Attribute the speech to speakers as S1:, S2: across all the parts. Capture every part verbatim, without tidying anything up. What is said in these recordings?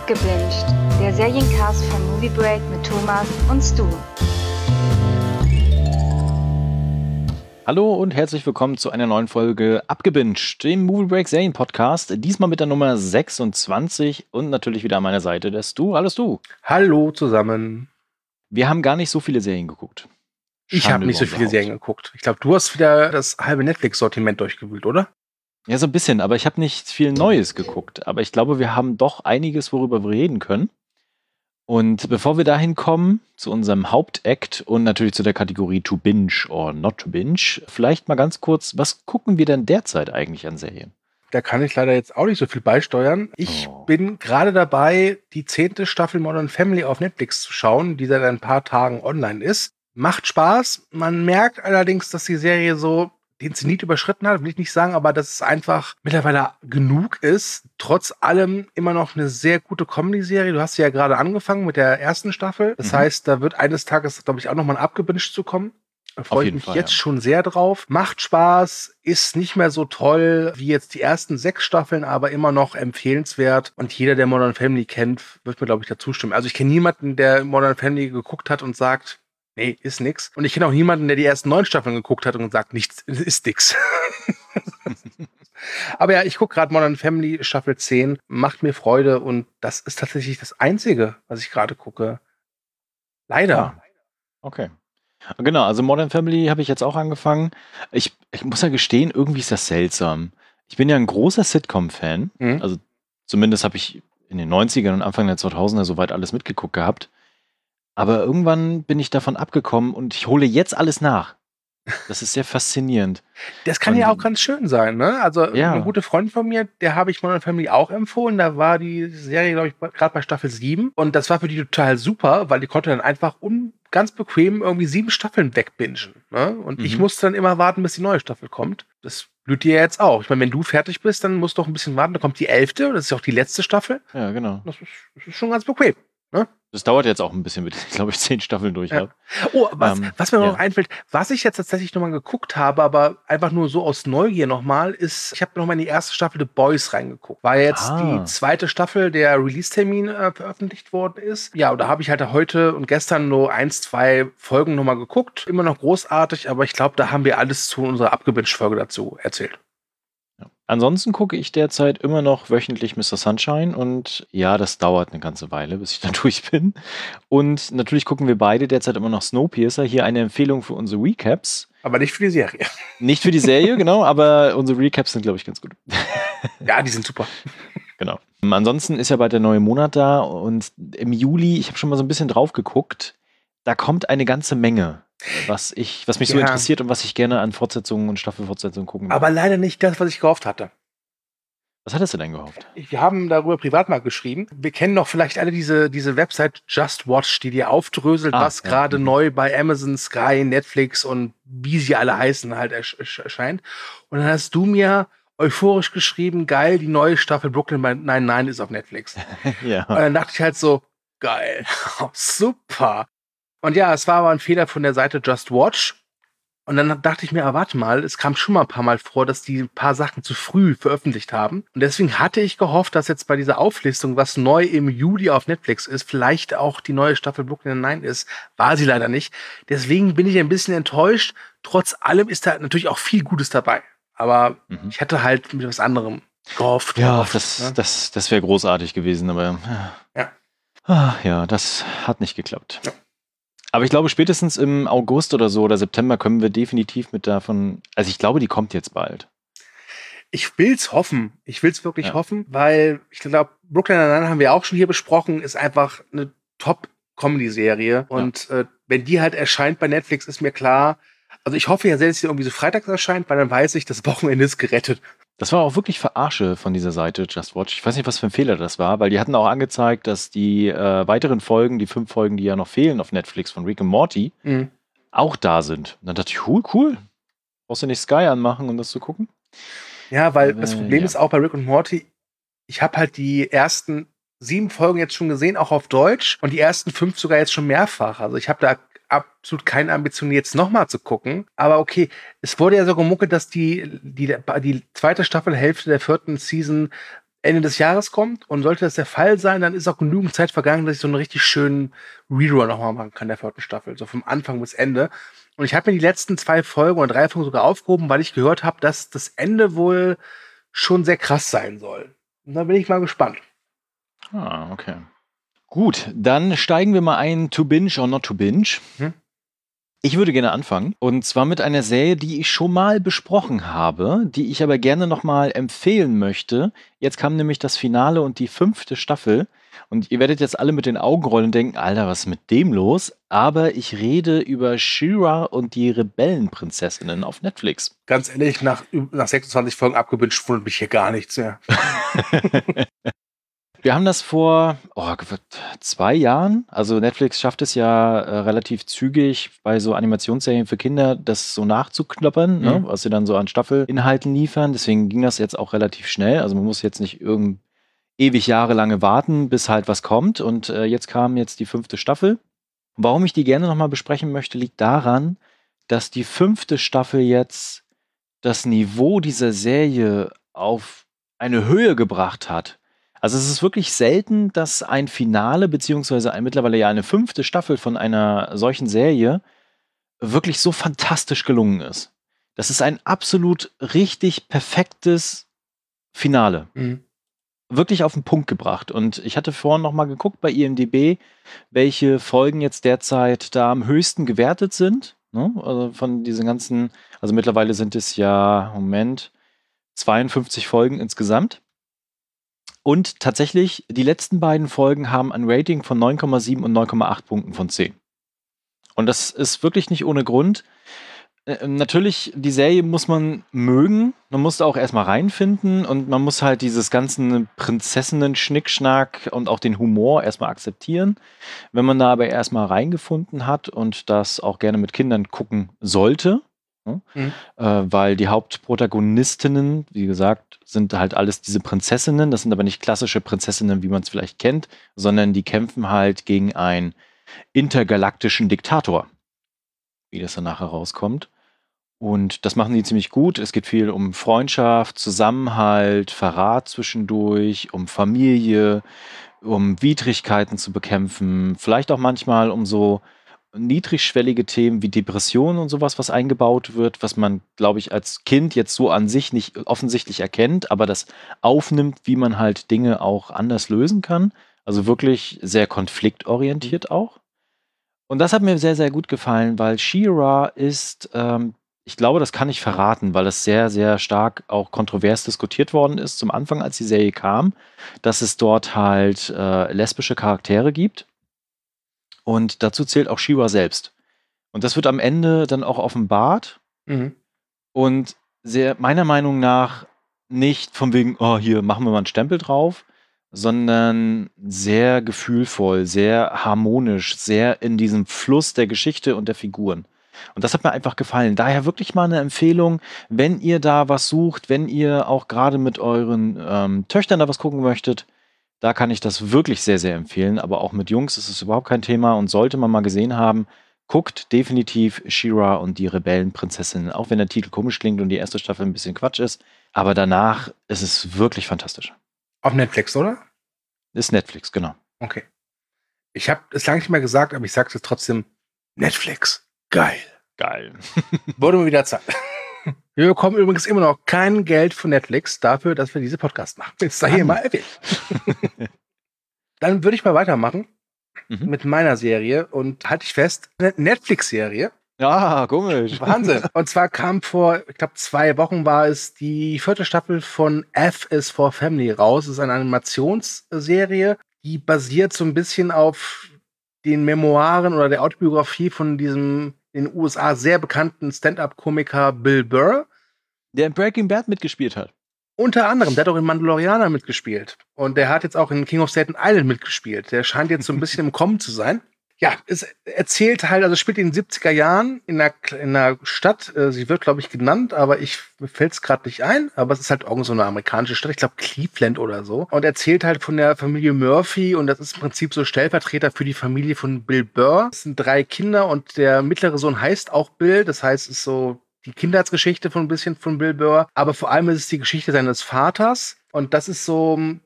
S1: Abgebinged, der Seriencast von Movie Break mit Thomas und Stu.
S2: Hallo und herzlich willkommen zu einer neuen Folge Abgebinged, dem Movie Break Serien-Podcast. Diesmal mit der Nummer sechsundzwanzig und natürlich wieder an meiner Seite der Stu. Hallo Stu.
S3: Hallo zusammen.
S2: Wir haben gar nicht so viele Serien geguckt.
S3: Ich habe nicht so viele Serien geguckt. Ich glaube, du hast wieder das halbe Netflix-Sortiment durchgewühlt, oder?
S2: Ja, so ein bisschen, aber ich habe nicht viel Neues geguckt. Aber ich glaube, wir haben doch einiges, worüber wir reden können. Und bevor wir dahin kommen, zu unserem Hauptakt und natürlich zu der Kategorie To Binge or Not to Binge, vielleicht mal ganz kurz, was gucken wir denn derzeit eigentlich an Serien?
S3: Da kann ich leider jetzt auch nicht so viel beisteuern. Ich oh. bin gerade dabei, die zehnte Staffel Modern Family auf Netflix zu schauen, die seit ein paar Tagen online ist. Macht Spaß. Man merkt allerdings, dass die Serie so den Zenit überschritten hat, will ich nicht sagen, aber dass es einfach mittlerweile genug ist. Trotz allem immer noch eine sehr gute Comedy-Serie. Du hast ja gerade angefangen mit der ersten Staffel. Das mhm. heißt, da wird eines Tages, glaube ich, auch nochmal ein Abgebinged zu kommen. Da freue ich mich Fall, jetzt ja. schon sehr drauf. Macht Spaß, ist nicht mehr so toll wie jetzt die ersten sechs Staffeln, aber immer noch empfehlenswert. Und jeder, der Modern Family kennt, wird mir, glaube ich, dazu stimmen. Also ich kenne niemanden, der Modern Family geguckt hat und sagt, nee, ist nix. Und ich kenne auch niemanden, der die ersten neun Staffeln geguckt hat und sagt, nichts, ist nix. Aber ja, ich gucke gerade Modern Family Staffel zehn, macht mir Freude und das ist tatsächlich das Einzige, was ich gerade gucke. Leider.
S2: Ah, okay. Genau, also Modern Family habe ich jetzt auch angefangen. Ich, ich muss ja gestehen, irgendwie ist das seltsam. Ich bin ja ein großer Sitcom-Fan. Mhm. Also zumindest habe ich in den neunzigern und Anfang der zweitausender soweit alles mitgeguckt gehabt. Aber irgendwann bin ich davon abgekommen und ich hole jetzt alles nach. Das ist sehr faszinierend.
S3: Das kann und, ja auch ganz schön sein, ne? Also ja. Eine gute Freundin von mir, der habe ich Modern Family auch empfohlen. Da war die Serie, glaube ich, gerade bei Staffel sieben. Und das war für die total super, weil die konnte dann einfach un ganz bequem irgendwie sieben Staffeln wegbingen. Ne? Und mhm. ich musste dann immer warten, bis die neue Staffel kommt. Das blüht dir jetzt auch. Ich meine, wenn du fertig bist, dann musst du auch ein bisschen warten. Da kommt die elfte, das ist auch die letzte Staffel.
S2: Ja, genau.
S3: Das ist, das ist schon ganz bequem. Ne?
S2: Das dauert jetzt auch ein bisschen, bis ich glaube ich zehn Staffeln durch habe.
S3: Ja. Oh, was, ähm, was mir ja. noch einfällt, was ich jetzt tatsächlich nochmal geguckt habe, aber einfach nur so aus Neugier nochmal, ist, ich habe nochmal in die erste Staffel The Boys reingeguckt. War jetzt ah. die zweite Staffel, der Release-Termin äh, veröffentlicht worden ist. Ja, und da habe ich halt heute und gestern nur eins, zwei Folgen nochmal geguckt. Immer noch großartig, aber ich glaube, da haben wir alles zu unserer Abgebinged-Folge dazu erzählt.
S2: Ja. Ansonsten gucke ich derzeit immer noch wöchentlich Mister Sunshine und ja, das dauert eine ganze Weile, bis ich da durch bin. Und natürlich gucken wir beide derzeit immer noch Snowpiercer. Hier eine Empfehlung für unsere Recaps.
S3: Aber nicht für die Serie.
S2: Nicht für die Serie, genau, aber unsere Recaps sind, glaube ich, ganz gut.
S3: Ja, die sind super.
S2: Genau. Ansonsten ist ja bald der neue Monat da und im Juli, ich habe schon mal so ein bisschen drauf geguckt, da kommt eine ganze Menge. Was, ich, was mich ja. so interessiert und was ich gerne an Fortsetzungen und Staffelfortsetzungen gucken will.
S3: Aber leider nicht das, was ich gehofft hatte.
S2: Was hattest du denn gehofft?
S3: Wir haben darüber privat mal geschrieben. Wir kennen doch vielleicht alle diese, diese Website Just Watch, die dir aufdröselt, ah, was ja. gerade mhm. neu bei Amazon, Sky, Netflix und wie sie alle heißen halt erscheint. Und dann hast du mir euphorisch geschrieben, geil, die neue Staffel Brooklyn Nine-Nine ist auf Netflix. Ja. Und dann dachte ich halt so, geil, super. Und ja, es war aber ein Fehler von der Seite Just Watch. Und dann dachte ich mir, ah, warte mal, es kam schon mal ein paar Mal vor, dass die ein paar Sachen zu früh veröffentlicht haben. Und deswegen hatte ich gehofft, dass jetzt bei dieser Auflistung, was neu im Juli auf Netflix ist, vielleicht auch die neue Staffel Brooklyn Nine ist. War sie leider nicht. Deswegen bin ich ein bisschen enttäuscht. Trotz allem ist da natürlich auch viel Gutes dabei. Aber mhm. ich hatte halt mit was anderem gehofft.
S2: Ja,
S3: gehofft,
S2: das,
S3: ne?
S2: das, das wäre großartig gewesen, aber
S3: ja.
S2: Ah, ja, das hat nicht geklappt.
S3: Ja.
S2: Aber ich glaube, spätestens im August oder so oder September können wir definitiv mit davon, also ich glaube, die kommt jetzt bald.
S3: Ich will's hoffen. Ich will's wirklich ja. hoffen, weil ich glaube, Brooklyn Nine-Nine haben wir auch schon hier besprochen, ist einfach eine Top-Comedy-Serie. Und ja. äh, wenn die halt erscheint bei Netflix, ist mir klar, also ich hoffe ja selbst, dass sie irgendwie so freitags erscheint, weil dann weiß ich, das Wochenende ist gerettet.
S2: Das war auch wirklich Verarsche von dieser Seite Just Watch. Ich weiß nicht, was für ein Fehler das war, weil die hatten auch angezeigt, dass die äh, weiteren Folgen, die fünf Folgen, die ja noch fehlen auf Netflix von Rick and Morty, mhm. auch da sind. Und dann dachte ich, cool, cool. Brauchst du nicht Sky anmachen, um das zu gucken?
S3: Ja, weil äh, das Problem
S2: ja.
S3: ist auch bei Rick and Morty, ich habe halt die ersten sieben Folgen jetzt schon gesehen, auch auf Deutsch, und die ersten fünf sogar jetzt schon mehrfach. Also ich habe da absolut keine Ambition, jetzt nochmal zu gucken. Aber okay, es wurde ja so gemunkelt, dass die, die, die zweite Staffelhälfte der vierten Season Ende des Jahres kommt. Und sollte das der Fall sein, dann ist auch genügend Zeit vergangen, dass ich so einen richtig schönen Rerun nochmal machen kann der vierten Staffel. So vom Anfang bis Ende. Und ich habe mir die letzten zwei Folgen oder drei Folgen sogar aufgehoben, weil ich gehört habe, dass das Ende wohl schon sehr krass sein soll. Und da bin ich mal gespannt.
S2: Ah, okay. Gut, dann steigen wir mal ein, to binge or not to binge. Hm? Ich würde gerne anfangen. Und zwar mit einer Serie, die ich schon mal besprochen habe, die ich aber gerne nochmal empfehlen möchte. Jetzt kam nämlich das Finale und die fünfte Staffel. Und ihr werdet jetzt alle mit den Augen rollen und denken, Alter, was ist mit dem los? Aber ich rede über She-Ra und die Rebellenprinzessinnen auf Netflix.
S3: Ganz ehrlich, nach, nach sechsundzwanzig Folgen abgebinged wundert mich hier gar nichts mehr.
S2: Wir haben das vor oh, zwei Jahren, also Netflix schafft es ja äh, relativ zügig bei so Animationsserien für Kinder, das so nachzuknoppern, mhm. ne, was sie dann so an Staffelinhalten liefern. Deswegen ging das jetzt auch relativ schnell. Also man muss jetzt nicht irgend ewig jahrelange warten, bis halt was kommt. Und äh, jetzt kam jetzt die fünfte Staffel. Warum ich die gerne nochmal besprechen möchte, liegt daran, dass die fünfte Staffel jetzt das Niveau dieser Serie auf eine Höhe gebracht hat. Also es ist wirklich selten, dass ein Finale, beziehungsweise ein, mittlerweile ja eine fünfte Staffel von einer solchen Serie wirklich so fantastisch gelungen ist. Das ist ein absolut richtig perfektes Finale. Mhm. Wirklich auf den Punkt gebracht. Und ich hatte vorhin noch mal geguckt bei I M D B, welche Folgen jetzt derzeit da am höchsten gewertet sind. Ne? Also von diesen ganzen, also mittlerweile sind es ja, Moment, zweiundfünfzig Folgen insgesamt. Und tatsächlich, die letzten beiden Folgen haben ein Rating von neun Komma sieben und neun Komma acht Punkten von zehn. Und das ist wirklich nicht ohne Grund. Äh, natürlich, die Serie muss man mögen. Man muss da auch erstmal reinfinden und man muss halt dieses ganzen Prinzessinnen-Schnickschnack und auch den Humor erstmal akzeptieren. Wenn man da aber erstmal reingefunden hat und das auch gerne mit Kindern gucken sollte, ne? Mhm. Äh, weil die Hauptprotagonistinnen, wie gesagt, sind halt alles diese Prinzessinnen. Das sind aber nicht klassische Prinzessinnen, wie man es vielleicht kennt, sondern die kämpfen halt gegen einen intergalaktischen Diktator, wie das dann nachher rauskommt. Und das machen die ziemlich gut. Es geht viel um Freundschaft, Zusammenhalt, Verrat zwischendurch, um Familie, um Widrigkeiten zu bekämpfen, vielleicht auch manchmal um so niedrigschwellige Themen wie Depressionen und sowas, was eingebaut wird, was man, glaube ich, als Kind jetzt so an sich nicht offensichtlich erkennt, aber das aufnimmt, wie man halt Dinge auch anders lösen kann. Also wirklich sehr konfliktorientiert auch. Und das hat mir sehr, sehr gut gefallen, weil She-Ra ist, ähm, ich glaube, das kann ich verraten, weil es sehr, sehr stark auch kontrovers diskutiert worden ist, zum Anfang, als die Serie kam, dass es dort halt äh, lesbische Charaktere gibt. Und dazu zählt auch She-Ra selbst. Und das wird am Ende dann auch offenbart. Mhm. Und sehr, meiner Meinung nach nicht von wegen, oh, hier machen wir mal einen Stempel drauf, sondern sehr gefühlvoll, sehr harmonisch, sehr in diesem Fluss der Geschichte und der Figuren. Und das hat mir einfach gefallen. Daher wirklich mal eine Empfehlung, wenn ihr da was sucht, wenn ihr auch gerade mit euren ähm, Töchtern da was gucken möchtet, da kann ich das wirklich sehr, sehr empfehlen. Aber auch mit Jungs ist es überhaupt kein Thema und sollte man mal gesehen haben, guckt definitiv She-Ra und die Rebellenprinzessinnen, auch wenn der Titel komisch klingt und die erste Staffel ein bisschen Quatsch ist. Aber danach ist es wirklich fantastisch.
S3: Auf Netflix, oder?
S2: Ist Netflix, genau.
S3: Okay. Ich habe es lange nicht mehr gesagt, aber ich sage es trotzdem. Netflix. Geil.
S2: Geil.
S3: Wurde mir wieder Zeit. Wir bekommen übrigens immer noch kein Geld von Netflix dafür, dass wir diese Podcast machen. Jetzt sei hier mal erwähnt. Dann würde ich mal weitermachen mhm. mit meiner Serie und halte ich fest, eine Netflix-Serie.
S2: Ja, komisch.
S3: Wahnsinn. Und zwar kam vor, ich glaube, zwei Wochen war es die vierte Staffel von F is for Family raus. Es ist eine Animationsserie, die basiert so ein bisschen auf den Memoiren oder der Autobiografie von diesem in den U S A sehr bekannten Stand-up-Komiker Bill Burr.
S2: Der in Breaking Bad mitgespielt hat.
S3: Unter anderem, der hat auch in Mandalorianer mitgespielt. Und der hat jetzt auch in King of Staten Island mitgespielt. Der scheint jetzt so ein bisschen im Kommen zu sein. Ja, es erzählt halt, also es spielt in den siebziger Jahren in einer, in einer Stadt. Sie wird, glaube ich, genannt, aber ich mir fällt es gerade nicht ein. Aber es ist halt irgend so eine amerikanische Stadt, ich glaube Cleveland oder so. Und erzählt halt von der Familie Murphy und das ist im Prinzip so Stellvertreter für die Familie von Bill Burr. Es sind drei Kinder und der mittlere Sohn heißt auch Bill. Das heißt, es ist so die Kindheitsgeschichte von ein bisschen von Bill Burr. Aber vor allem ist es die Geschichte seines Vaters. Und das ist so ein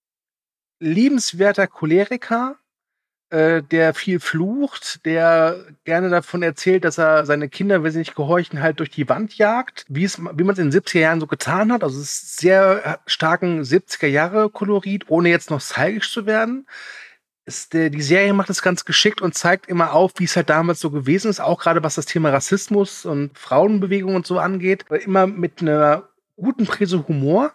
S3: liebenswerter Choleriker, äh, der viel flucht, der gerne davon erzählt, dass er seine Kinder, wenn sie nicht gehorchen, halt durch die Wand jagt, wie es, wie man es in den siebziger Jahren so getan hat. Also es ist sehr starken siebziger Jahre Kolorit, ohne jetzt nostalgisch zu werden. Ist, der, die Serie macht es ganz geschickt und zeigt immer auf, wie es halt damals so gewesen ist, auch gerade was das Thema Rassismus und Frauenbewegung und so angeht. Immer mit einer guten Prise Humor.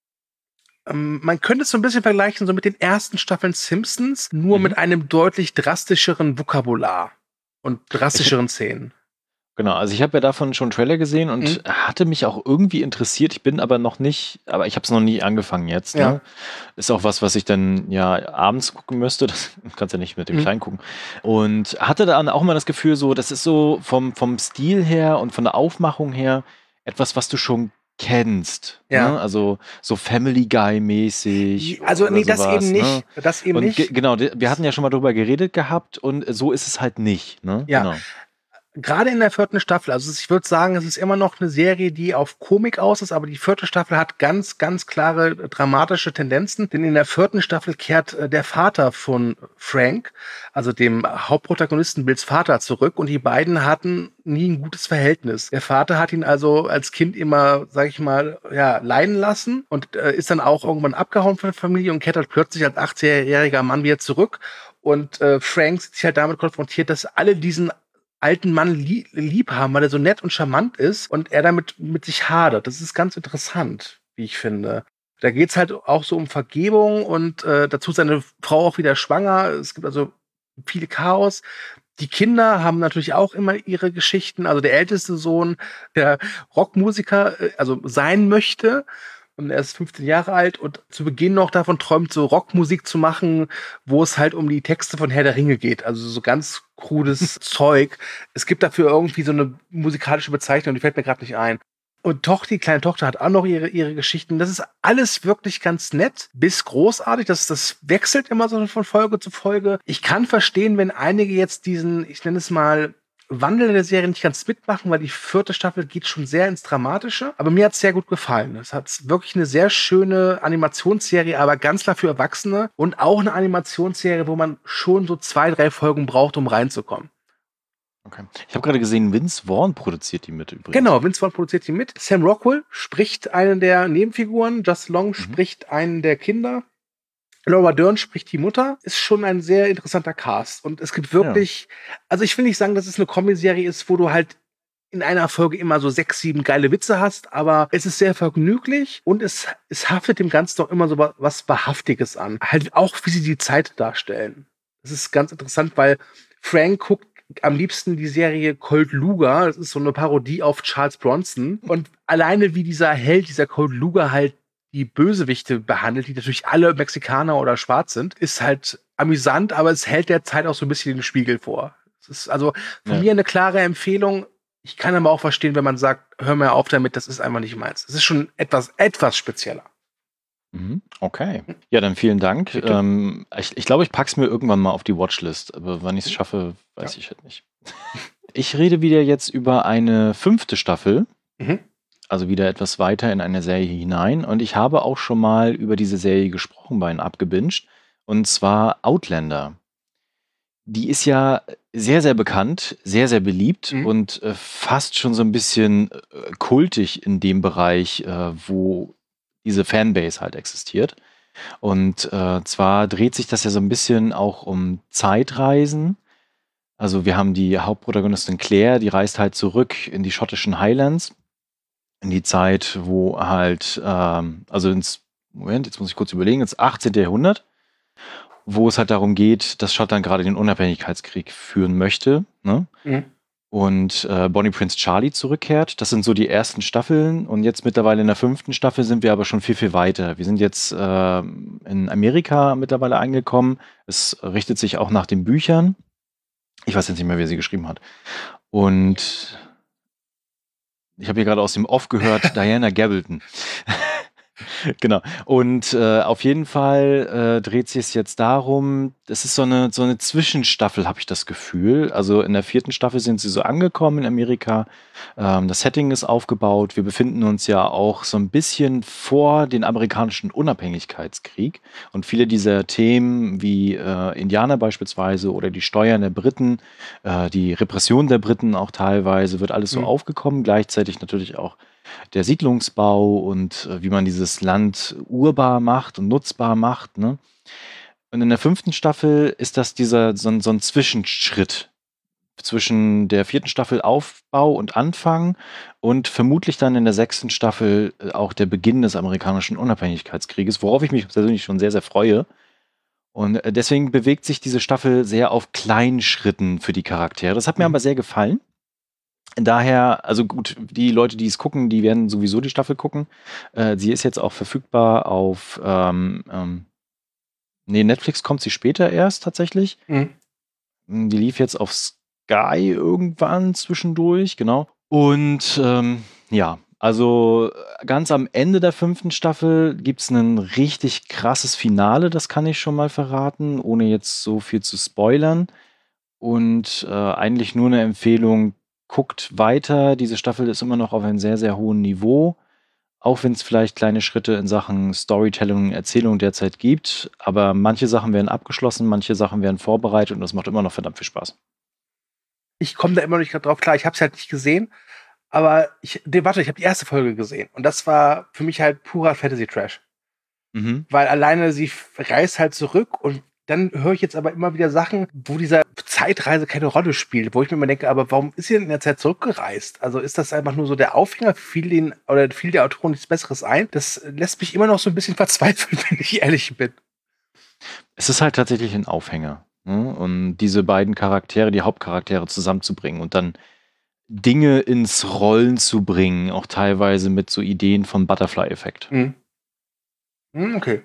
S3: Ähm, man könnte es so ein bisschen vergleichen so mit den ersten Staffeln Simpsons, nur
S2: Mhm.
S3: mit einem deutlich drastischeren Vokabular und drastischeren Szenen.
S2: Genau, also ich habe ja davon schon einen Trailer gesehen und
S3: Mhm.
S2: hatte mich auch irgendwie interessiert. Ich bin aber noch nicht, aber ich habe es noch nie angefangen jetzt.
S3: Ja.
S2: Ne? Ist auch was, was ich dann ja abends gucken müsste. Das kannst du ja nicht mit dem
S3: Mhm.
S2: Kleinen gucken. Und hatte dann auch mal das Gefühl, so, das ist so vom, vom Stil her und von der Aufmachung her etwas, was du schon kennst.
S3: Ja.
S2: Ne? Also so Family Guy-mäßig.
S3: Also,
S2: oder
S3: nee, das
S2: sowas,
S3: eben
S2: ne?
S3: nicht. Das eben
S2: Und ge-
S3: nicht.
S2: genau, de- wir hatten ja schon mal drüber geredet gehabt und so ist es halt nicht. Ne?
S3: Ja.
S2: Genau.
S3: Gerade in der vierten Staffel, also ich würde sagen, es ist immer noch eine Serie, die auf Komik aus ist, aber die vierte Staffel hat ganz, ganz klare äh, dramatische Tendenzen, denn in der vierten Staffel kehrt äh, der Vater von Frank, also dem Hauptprotagonisten Bills Vater, zurück und die beiden hatten nie ein gutes Verhältnis. Der Vater hat ihn also als Kind immer, sag ich mal, ja, leiden lassen und äh, ist dann auch irgendwann abgehauen von der Familie und kehrt halt plötzlich als achtzehnjähriger Mann wieder zurück. Und äh, Frank sieht sich halt damit konfrontiert, dass alle diesen alten Mann lie lieb haben, weil er so nett und charmant ist und er damit mit sich hadert. Das ist ganz interessant, wie ich finde. Da geht's halt auch so um Vergebung und äh, dazu ist seine Frau auch wieder schwanger. Es gibt also viel Chaos. Die Kinder haben natürlich auch immer ihre Geschichten. Also der älteste Sohn, der Rockmusiker, äh, also sein möchte. Und er ist fünfzehn Jahre alt und zu Beginn noch davon träumt, so Rockmusik zu machen, wo es halt um die Texte von Herr der Ringe geht. Also so ganz krudes Zeug. Es gibt dafür irgendwie so eine musikalische Bezeichnung, die fällt mir gerade nicht ein. Und Tochter, die kleine Tochter hat auch noch ihre, ihre Geschichten. Das ist alles wirklich ganz nett bis großartig. Das, das wechselt immer so von Folge zu Folge. Ich kann verstehen, wenn einige jetzt diesen, ich nenne es mal, Wandel der Serie nicht ganz mitmachen, weil die vierte Staffel geht schon sehr ins Dramatische. Aber mir hat es sehr gut gefallen. Es hat wirklich eine sehr schöne Animationsserie, aber ganz klar für Erwachsene. Und auch eine Animationsserie, wo man schon so zwei, drei Folgen braucht, um reinzukommen.
S2: Okay. Ich habe gerade gesehen, Vince Vaughn produziert die mit übrigens.
S3: Genau, Vince Vaughn produziert die mit. Sam Rockwell spricht einen der Nebenfiguren. Just Long
S2: Mhm.
S3: spricht einen der Kinder. Laura Dern spricht die Mutter. Ist schon ein sehr interessanter Cast. Und es gibt wirklich, also ich will nicht sagen, dass es eine Comedy-Serie ist, wo du halt in einer Folge immer so sechs, sieben geile Witze hast, aber es ist sehr vergnüglich und es, es haftet dem Ganzen doch immer so wa- was Wahrhaftiges an. Halt auch, wie sie die Zeit darstellen. Das ist ganz interessant, weil Frank guckt am liebsten die Serie Colt Luger. Das ist so eine Parodie auf Charles Bronson. Und alleine wie dieser Held, dieser Colt Luger halt die Bösewichte behandelt, die natürlich alle Mexikaner oder schwarz sind, ist halt amüsant, aber es hält der Zeit auch so ein bisschen den Spiegel vor. Es ist also von
S2: Ja.
S3: mir eine klare Empfehlung. Ich kann aber auch verstehen, wenn man sagt, hör mir auf damit, das ist einfach nicht meins. Es ist schon etwas, etwas spezieller.
S2: Mhm. Okay. Ja, dann vielen Dank.
S3: Bitte.
S2: Ähm, ich ich glaube, ich pack's mir irgendwann mal auf die Watchlist, aber wann ich es schaffe, weiß
S3: Ja.
S2: ich halt nicht. Ich rede wieder jetzt über eine fünfte Staffel,
S3: Mhm.
S2: also wieder etwas weiter in eine Serie hinein. Und ich habe auch schon mal über diese Serie gesprochen bei einem Abgebinged, und zwar Outlander. Die ist ja sehr, sehr bekannt, sehr, sehr beliebt
S3: Mhm.
S2: und äh, fast schon so ein bisschen äh, kultig in dem Bereich, äh, wo diese Fanbase halt existiert. Und äh, zwar dreht sich das ja so ein bisschen auch um Zeitreisen. Also wir haben die Hauptprotagonistin Claire, die reist halt zurück in die schottischen Highlands, in die Zeit, wo halt, ähm, also ins, Moment, jetzt muss ich kurz überlegen, ins achtzehnten Jahrhundert, wo es halt darum geht, dass Schottland gerade den Unabhängigkeitskrieg führen möchte, ne?
S3: Mhm.
S2: Und äh, Bonnie Prince Charlie zurückkehrt. Das sind so die ersten Staffeln. Und jetzt mittlerweile in der fünften Staffel sind wir aber schon viel, viel weiter. Wir sind jetzt äh, in Amerika mittlerweile angekommen. Es richtet sich auch nach den Büchern. Ich weiß jetzt nicht mehr, wer sie geschrieben hat. Und ich habe hier gerade aus dem Off gehört, Diana Gabaldon. Genau. Und äh, auf jeden Fall äh, dreht sich es jetzt darum, das ist so eine, so eine Zwischenstaffel, habe ich das Gefühl. Also in der vierten Staffel sind sie so angekommen in Amerika. Ähm, das Setting ist aufgebaut. Wir befinden uns ja auch so ein bisschen vor den amerikanischen Unabhängigkeitskrieg. Und viele dieser Themen wie äh, Indianer beispielsweise oder die Steuern der Briten, äh, die Repression der Briten auch teilweise, wird alles so
S3: Mhm.
S2: aufgekommen. Gleichzeitig natürlich auch der Siedlungsbau und äh, wie man dieses Land urbar macht und nutzbar macht. Ne? Und in der fünften Staffel ist das dieser so ein, so ein Zwischenschritt zwischen der vierten Staffel Aufbau und Anfang und vermutlich dann in der sechsten Staffel äh, auch der Beginn des amerikanischen Unabhängigkeitskrieges, worauf ich mich persönlich schon sehr, sehr freue. Und äh, deswegen bewegt sich diese Staffel sehr auf kleinen Schritten für die Charaktere. Das hat mir
S3: Mhm.
S2: aber sehr gefallen. Daher, also gut, die Leute, die es gucken, die werden sowieso die Staffel gucken. Äh, sie ist jetzt auch verfügbar auf, ähm, ähm, nee, Netflix kommt sie später erst tatsächlich.
S3: Mhm.
S2: Die lief jetzt auf Sky irgendwann zwischendurch, genau. Und ähm, ja, also ganz am Ende der fünften Staffel gibt es ein richtig krasses Finale, das kann ich schon mal verraten, ohne jetzt so viel zu spoilern. Und äh, eigentlich nur eine Empfehlung, guckt weiter. Diese Staffel ist immer noch auf einem sehr, sehr hohen Niveau. Auch wenn es vielleicht kleine Schritte in Sachen Storytelling und Erzählung derzeit gibt. Aber manche Sachen werden abgeschlossen, manche Sachen werden vorbereitet und das macht immer noch verdammt viel Spaß.
S3: Ich komme da immer noch nicht drauf klar. Ich habe es halt nicht gesehen. Aber ich, nee, warte, ich habe die erste Folge gesehen. Und das war für mich halt purer Fantasy-Trash.
S2: Mhm.
S3: Weil alleine sie reist halt zurück und dann höre ich jetzt aber immer wieder Sachen, wo dieser Zeitreise keine Rolle spielt, wo ich mir immer denke, aber warum ist sie denn in der Zeit zurückgereist? Also ist das einfach nur so der Aufhänger, fiel den oder fiel der Autorin nichts Besseres ein? Das lässt mich immer noch so ein bisschen verzweifeln, wenn ich ehrlich bin.
S2: Es ist halt tatsächlich ein Aufhänger. Ne? Und diese beiden Charaktere, die Hauptcharaktere zusammenzubringen und dann Dinge ins Rollen zu bringen, auch teilweise mit so Ideen vom Butterfly-Effekt.
S3: Mhm. Okay.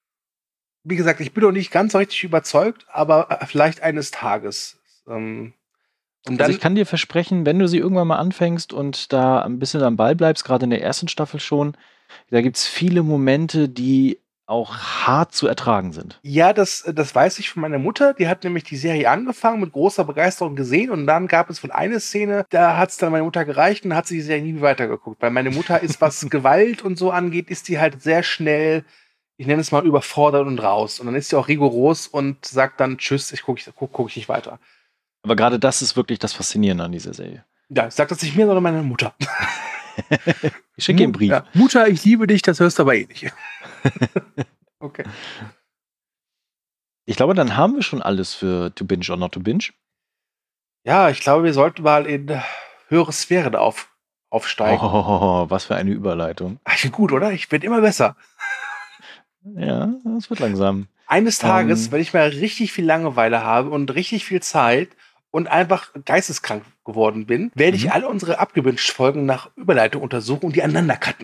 S3: Wie gesagt, ich bin noch nicht ganz so richtig überzeugt, aber vielleicht eines Tages. Ähm, und dann,
S2: Also ich kann dir versprechen, wenn du sie irgendwann mal anfängst und da ein bisschen am Ball bleibst, gerade in der ersten Staffel schon, da gibt es viele Momente, die auch hart zu ertragen sind.
S3: ja, das, das weiß ich von meiner Mutter. Die hat nämlich die Serie angefangen, mit großer Begeisterung gesehen. Und dann gab es wohl eine Szene, da hat es dann meine Mutter gereicht und hat sie die Serie nie weitergeguckt. Weil meine Mutter ist, was Gewalt und so angeht, ist die halt sehr schnell, ich nenne es mal, überfordert und raus. Und dann ist sie auch rigoros und sagt dann, tschüss, ich gucke guck, guck ich nicht weiter.
S2: Aber gerade das ist wirklich das Faszinierende an dieser Serie.
S3: Ja, sagt das nicht mir, sondern meine Mutter.
S2: Ich schicke ihr einen Brief.
S3: Ja. Mutter, ich liebe dich, das hörst du aber eh nicht. Okay.
S2: Ich glaube, dann haben wir schon alles für To Binge or Not to Binge.
S3: Ja, ich glaube, wir sollten mal in höhere Sphären auf, aufsteigen.
S2: Oh, was für eine Überleitung.
S3: Ach, ich bin gut, oder? Ich bin immer besser.
S2: Ja, das wird langsam.
S3: Eines Tages,
S2: Ähm.
S3: wenn ich mal richtig viel Langeweile habe und richtig viel Zeit und einfach geisteskrank geworden bin, werde ich
S2: Mhm.
S3: alle unsere Abgewünscht-Folgen nach Überleitung untersuchen und die aneinander cutten.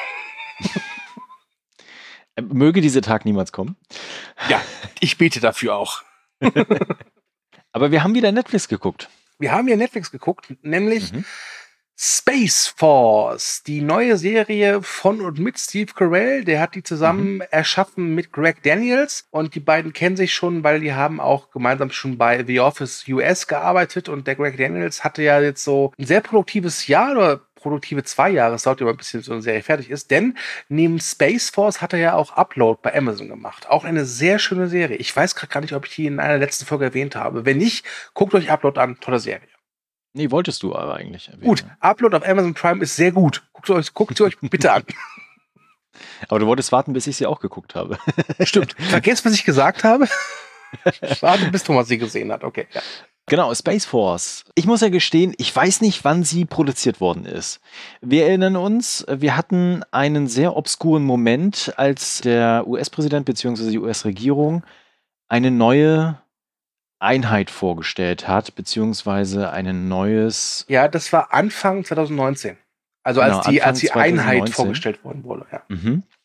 S2: Äh, Möge dieser Tag niemals kommen.
S3: Ja, ich bete dafür auch.
S2: Aber wir haben wieder Netflix geguckt.
S3: Wir haben hier Netflix geguckt, nämlich
S2: Mhm.
S3: Space Force, die neue Serie von und mit Steve Carell. Der hat die zusammen
S2: Mhm.
S3: erschaffen mit Greg Daniels und die beiden kennen sich schon, weil die haben auch gemeinsam schon bei The Office U S gearbeitet und der Greg Daniels hatte ja jetzt so ein sehr produktives Jahr oder produktive zwei Jahre, es dauert ja mal ein bisschen, bis so eine Serie fertig ist, denn neben Space Force hat er ja auch Upload bei Amazon gemacht. Auch eine sehr schöne Serie. Ich weiß gerade gar nicht, ob ich die in einer letzten Folge erwähnt habe. Wenn nicht, guckt euch Upload an. Tolle Serie.
S2: Nee, wolltest du aber eigentlich erwähnen.
S3: Gut, Upload auf Amazon Prime ist sehr gut. Guckt euch, guckt sie euch bitte an.
S2: Aber du wolltest warten, bis ich sie auch geguckt habe.
S3: Stimmt. Vergesst, was ich gesagt habe. Warte, bis Thomas sie gesehen hat. Okay. Ja.
S2: Genau, Space Force. Ich muss ja gestehen, ich weiß nicht, wann sie produziert worden ist. Wir erinnern uns, wir hatten einen sehr obskuren Moment, als der U S-Präsident bzw. die U S-Regierung eine neue Einheit vorgestellt hat, beziehungsweise ein neues...
S3: Ja, das war Anfang zwanzig neunzehn. Also
S2: Genau,
S3: als die,
S2: Anfang
S3: als die Einheit
S2: zwanzig neunzehn
S3: vorgestellt worden wurde. Ja.
S2: Mhm.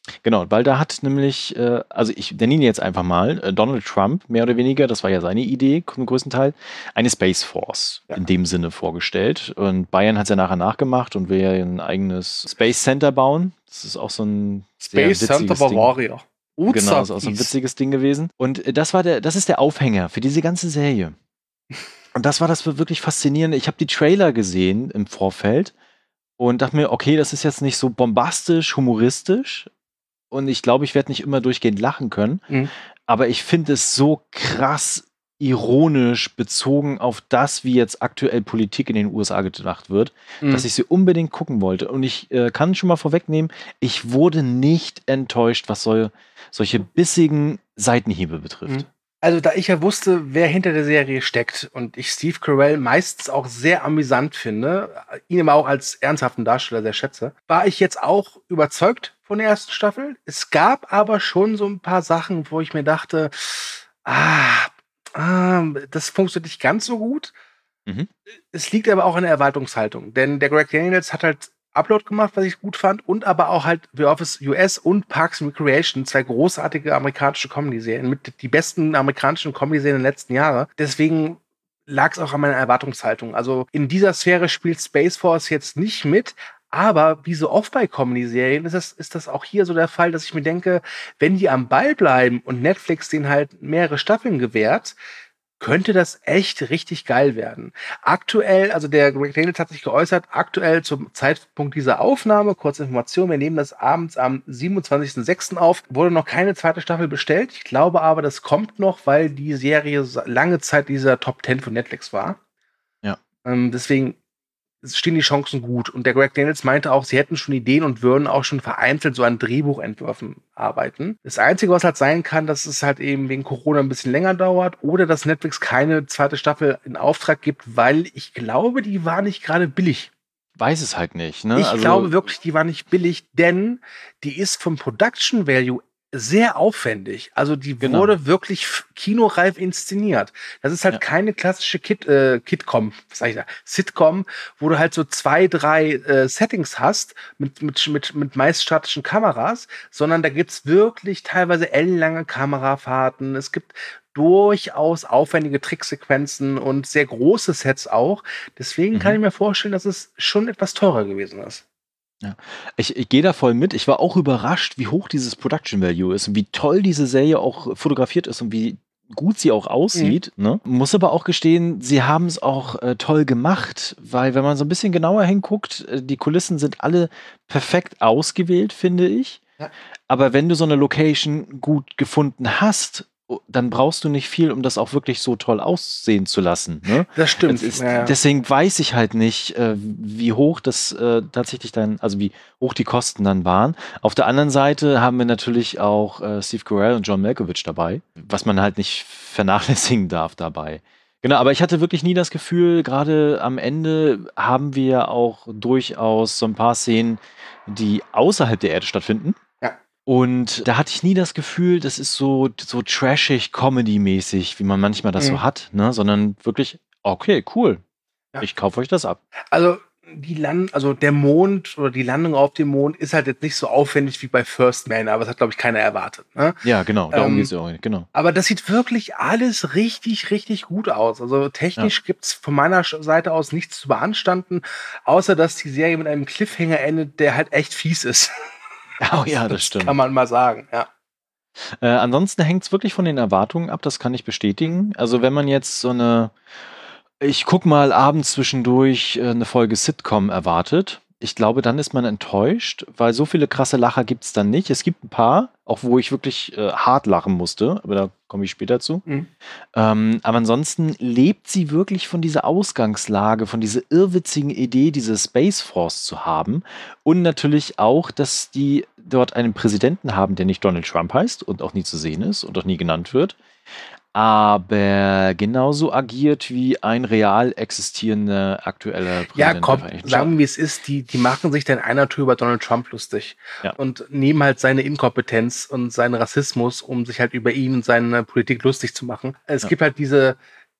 S2: Genau, weil da hat nämlich, äh, also ich nenne ihn jetzt einfach mal, äh, Donald Trump, mehr oder weniger, das war ja seine Idee, zum größten Teil, eine Space Force
S3: Ja.
S2: in dem Sinne vorgestellt. Und Bayern hat es ja nachher nachgemacht und will ja ein eigenes Space Center bauen. Das ist auch so ein
S3: Space
S2: sehr
S3: Center
S2: witziges Ding.
S3: Bavaria.
S2: Genau, das ist auch so ein witziges Ding gewesen. Und äh, das war der, das ist der Aufhänger für diese ganze Serie. Und das war das wirklich faszinierende. Ich habe die Trailer gesehen im Vorfeld und dachte mir, okay, das ist jetzt nicht so bombastisch, humoristisch. Und ich glaube, ich werde nicht immer durchgehend lachen können.
S3: Mhm.
S2: Aber ich finde es so krass ironisch bezogen auf das, wie jetzt aktuell Politik in den U S A gedacht wird,
S3: Mhm.
S2: dass ich sie unbedingt gucken wollte. Und ich äh, kann schon mal vorwegnehmen, ich wurde nicht enttäuscht, was so, solche bissigen Seitenhiebe betrifft.
S3: Mhm. Also, da ich ja wusste, wer hinter der Serie steckt und ich Steve Carell meistens auch sehr amüsant finde, ihn aber auch als ernsthaften Darsteller sehr schätze, war ich jetzt auch überzeugt von der ersten Staffel. Es gab aber schon so ein paar Sachen, wo ich mir dachte, ah, ah das funktioniert nicht ganz so gut.
S2: Mhm.
S3: Es liegt aber auch an der Erwartungshaltung, denn der Greg Daniels hat halt Upload gemacht, was ich gut fand, und aber auch halt The Office U S und Parks and Recreation, zwei großartige amerikanische Comedy-Serien, mit die besten amerikanischen Comedy-Serien der letzten Jahre. Deswegen lag es auch an meiner Erwartungshaltung. Also in dieser Sphäre spielt Space Force jetzt nicht mit, aber wie so oft bei Comedy-Serien ist das, ist das auch hier so der Fall, dass ich mir denke, wenn die am Ball bleiben und Netflix denen halt mehrere Staffeln gewährt, könnte das echt richtig geil werden. Aktuell, also der Greg Daniels hat sich geäußert, aktuell zum Zeitpunkt dieser Aufnahme, kurze Information, wir nehmen das abends am siebenundzwanzigsten sechsten auf, wurde noch keine zweite Staffel bestellt. Ich glaube aber, das kommt noch, weil die Serie lange Zeit dieser Top zehn von Netflix war.
S2: Ja.
S3: Ähm, deswegen stehen die Chancen gut. Und der Greg Daniels meinte auch, sie hätten schon Ideen und würden auch schon vereinzelt so an Drehbuchentwürfen arbeiten. Das Einzige, was halt sein kann, dass es halt eben wegen Corona ein bisschen länger dauert oder dass Netflix keine zweite Staffel in Auftrag gibt, weil ich glaube, die war nicht gerade billig.
S2: Weiß es halt nicht. Ne?
S3: Ich
S2: also,
S3: glaube wirklich, die war nicht billig, denn die ist vom Production Value sehr aufwendig. Also die
S2: Genau.
S3: wurde wirklich f- kinoreif inszeniert. Das ist halt
S2: Ja.
S3: keine klassische Kit, äh, Kitcom, was sag ich da, Sitcom, wo du halt so zwei, drei äh, Settings hast mit, mit, mit, mit meist statischen Kameras, sondern da gibt's wirklich teilweise ellenlange Kamerafahrten. Es gibt durchaus aufwendige Tricksequenzen und sehr große Sets auch. Deswegen kann
S2: Mhm.
S3: ich mir vorstellen, dass es schon etwas teurer gewesen ist.
S2: Ich, ich gehe da voll mit. Ich war auch überrascht, wie hoch dieses Production Value ist und wie toll diese Serie auch fotografiert ist und wie gut sie auch aussieht. Ne? Muss aber auch gestehen, sie haben es auch äh, toll gemacht, weil wenn man so ein bisschen genauer hinguckt, äh, die Kulissen sind alle perfekt ausgewählt, finde ich.
S3: Ja.
S2: Aber wenn du so eine Location gut gefunden hast, dann brauchst du nicht viel, um das auch wirklich so toll aussehen zu lassen. Ne?
S3: Das stimmt.
S2: Es ist,
S3: Ja, ja.
S2: Deswegen weiß ich halt nicht, äh, wie hoch das äh, tatsächlich dann, also wie hoch die Kosten dann waren. Auf der anderen Seite haben wir natürlich auch äh, Steve Carell und John Malkovich dabei, was man halt nicht vernachlässigen darf dabei. Genau, aber ich hatte wirklich nie das Gefühl, gerade am Ende haben wir auch durchaus so ein paar Szenen, die außerhalb der Erde stattfinden.
S3: Ja.
S2: Und da hatte ich nie das Gefühl, das ist so, so trashig, Comedy-mäßig, wie man manchmal das
S3: Mhm.
S2: so hat, ne? Sondern wirklich, okay, cool.
S3: Ja.
S2: Ich kaufe euch das ab.
S3: Also die Land, also der Mond oder die Landung auf dem Mond ist halt jetzt nicht so aufwendig wie bei First Man, aber das hat, glaube ich, keiner erwartet. Ne?
S2: Ja, genau, darum
S3: Ähm,
S2: geht es ja auch. Genau.
S3: Aber das sieht wirklich alles richtig, richtig gut aus. Also technisch gibt's von meiner Sch- Seite aus nichts zu beanstanden, außer dass die Serie mit einem Cliffhanger endet, der halt echt fies ist.
S2: Oh ja, das stimmt.
S3: Kann man mal sagen, ja.
S2: Äh, ansonsten hängt es wirklich von den Erwartungen ab, das kann ich bestätigen. Also wenn man jetzt so eine, ich guck mal abends zwischendurch äh, eine Folge Sitcom erwartet, ich glaube, dann ist man enttäuscht, weil so viele krasse Lacher gibt es dann nicht. Es gibt ein paar, auch wo ich wirklich äh, hart lachen musste, aber da komme ich später zu.
S3: Mhm.
S2: Ähm, aber ansonsten lebt sie wirklich von dieser Ausgangslage, von dieser irrwitzigen Idee, diese Space Force zu haben. Und natürlich auch, dass die dort einen Präsidenten haben, der nicht Donald Trump heißt und auch nie zu sehen ist und auch nie genannt wird, aber genauso agiert wie ein real existierender aktueller Präsident.
S3: Ja,
S2: der
S3: komm,
S2: Vereinigten
S3: sagen
S2: Staaten.
S3: wir, wie es ist, die, die machen sich dann einer Tour über Donald Trump lustig
S2: Ja.
S3: und nehmen halt seine Inkompetenz und seinen Rassismus, um sich halt über ihn und seine Politik lustig zu machen. Es
S2: Ja.
S3: gibt halt diese,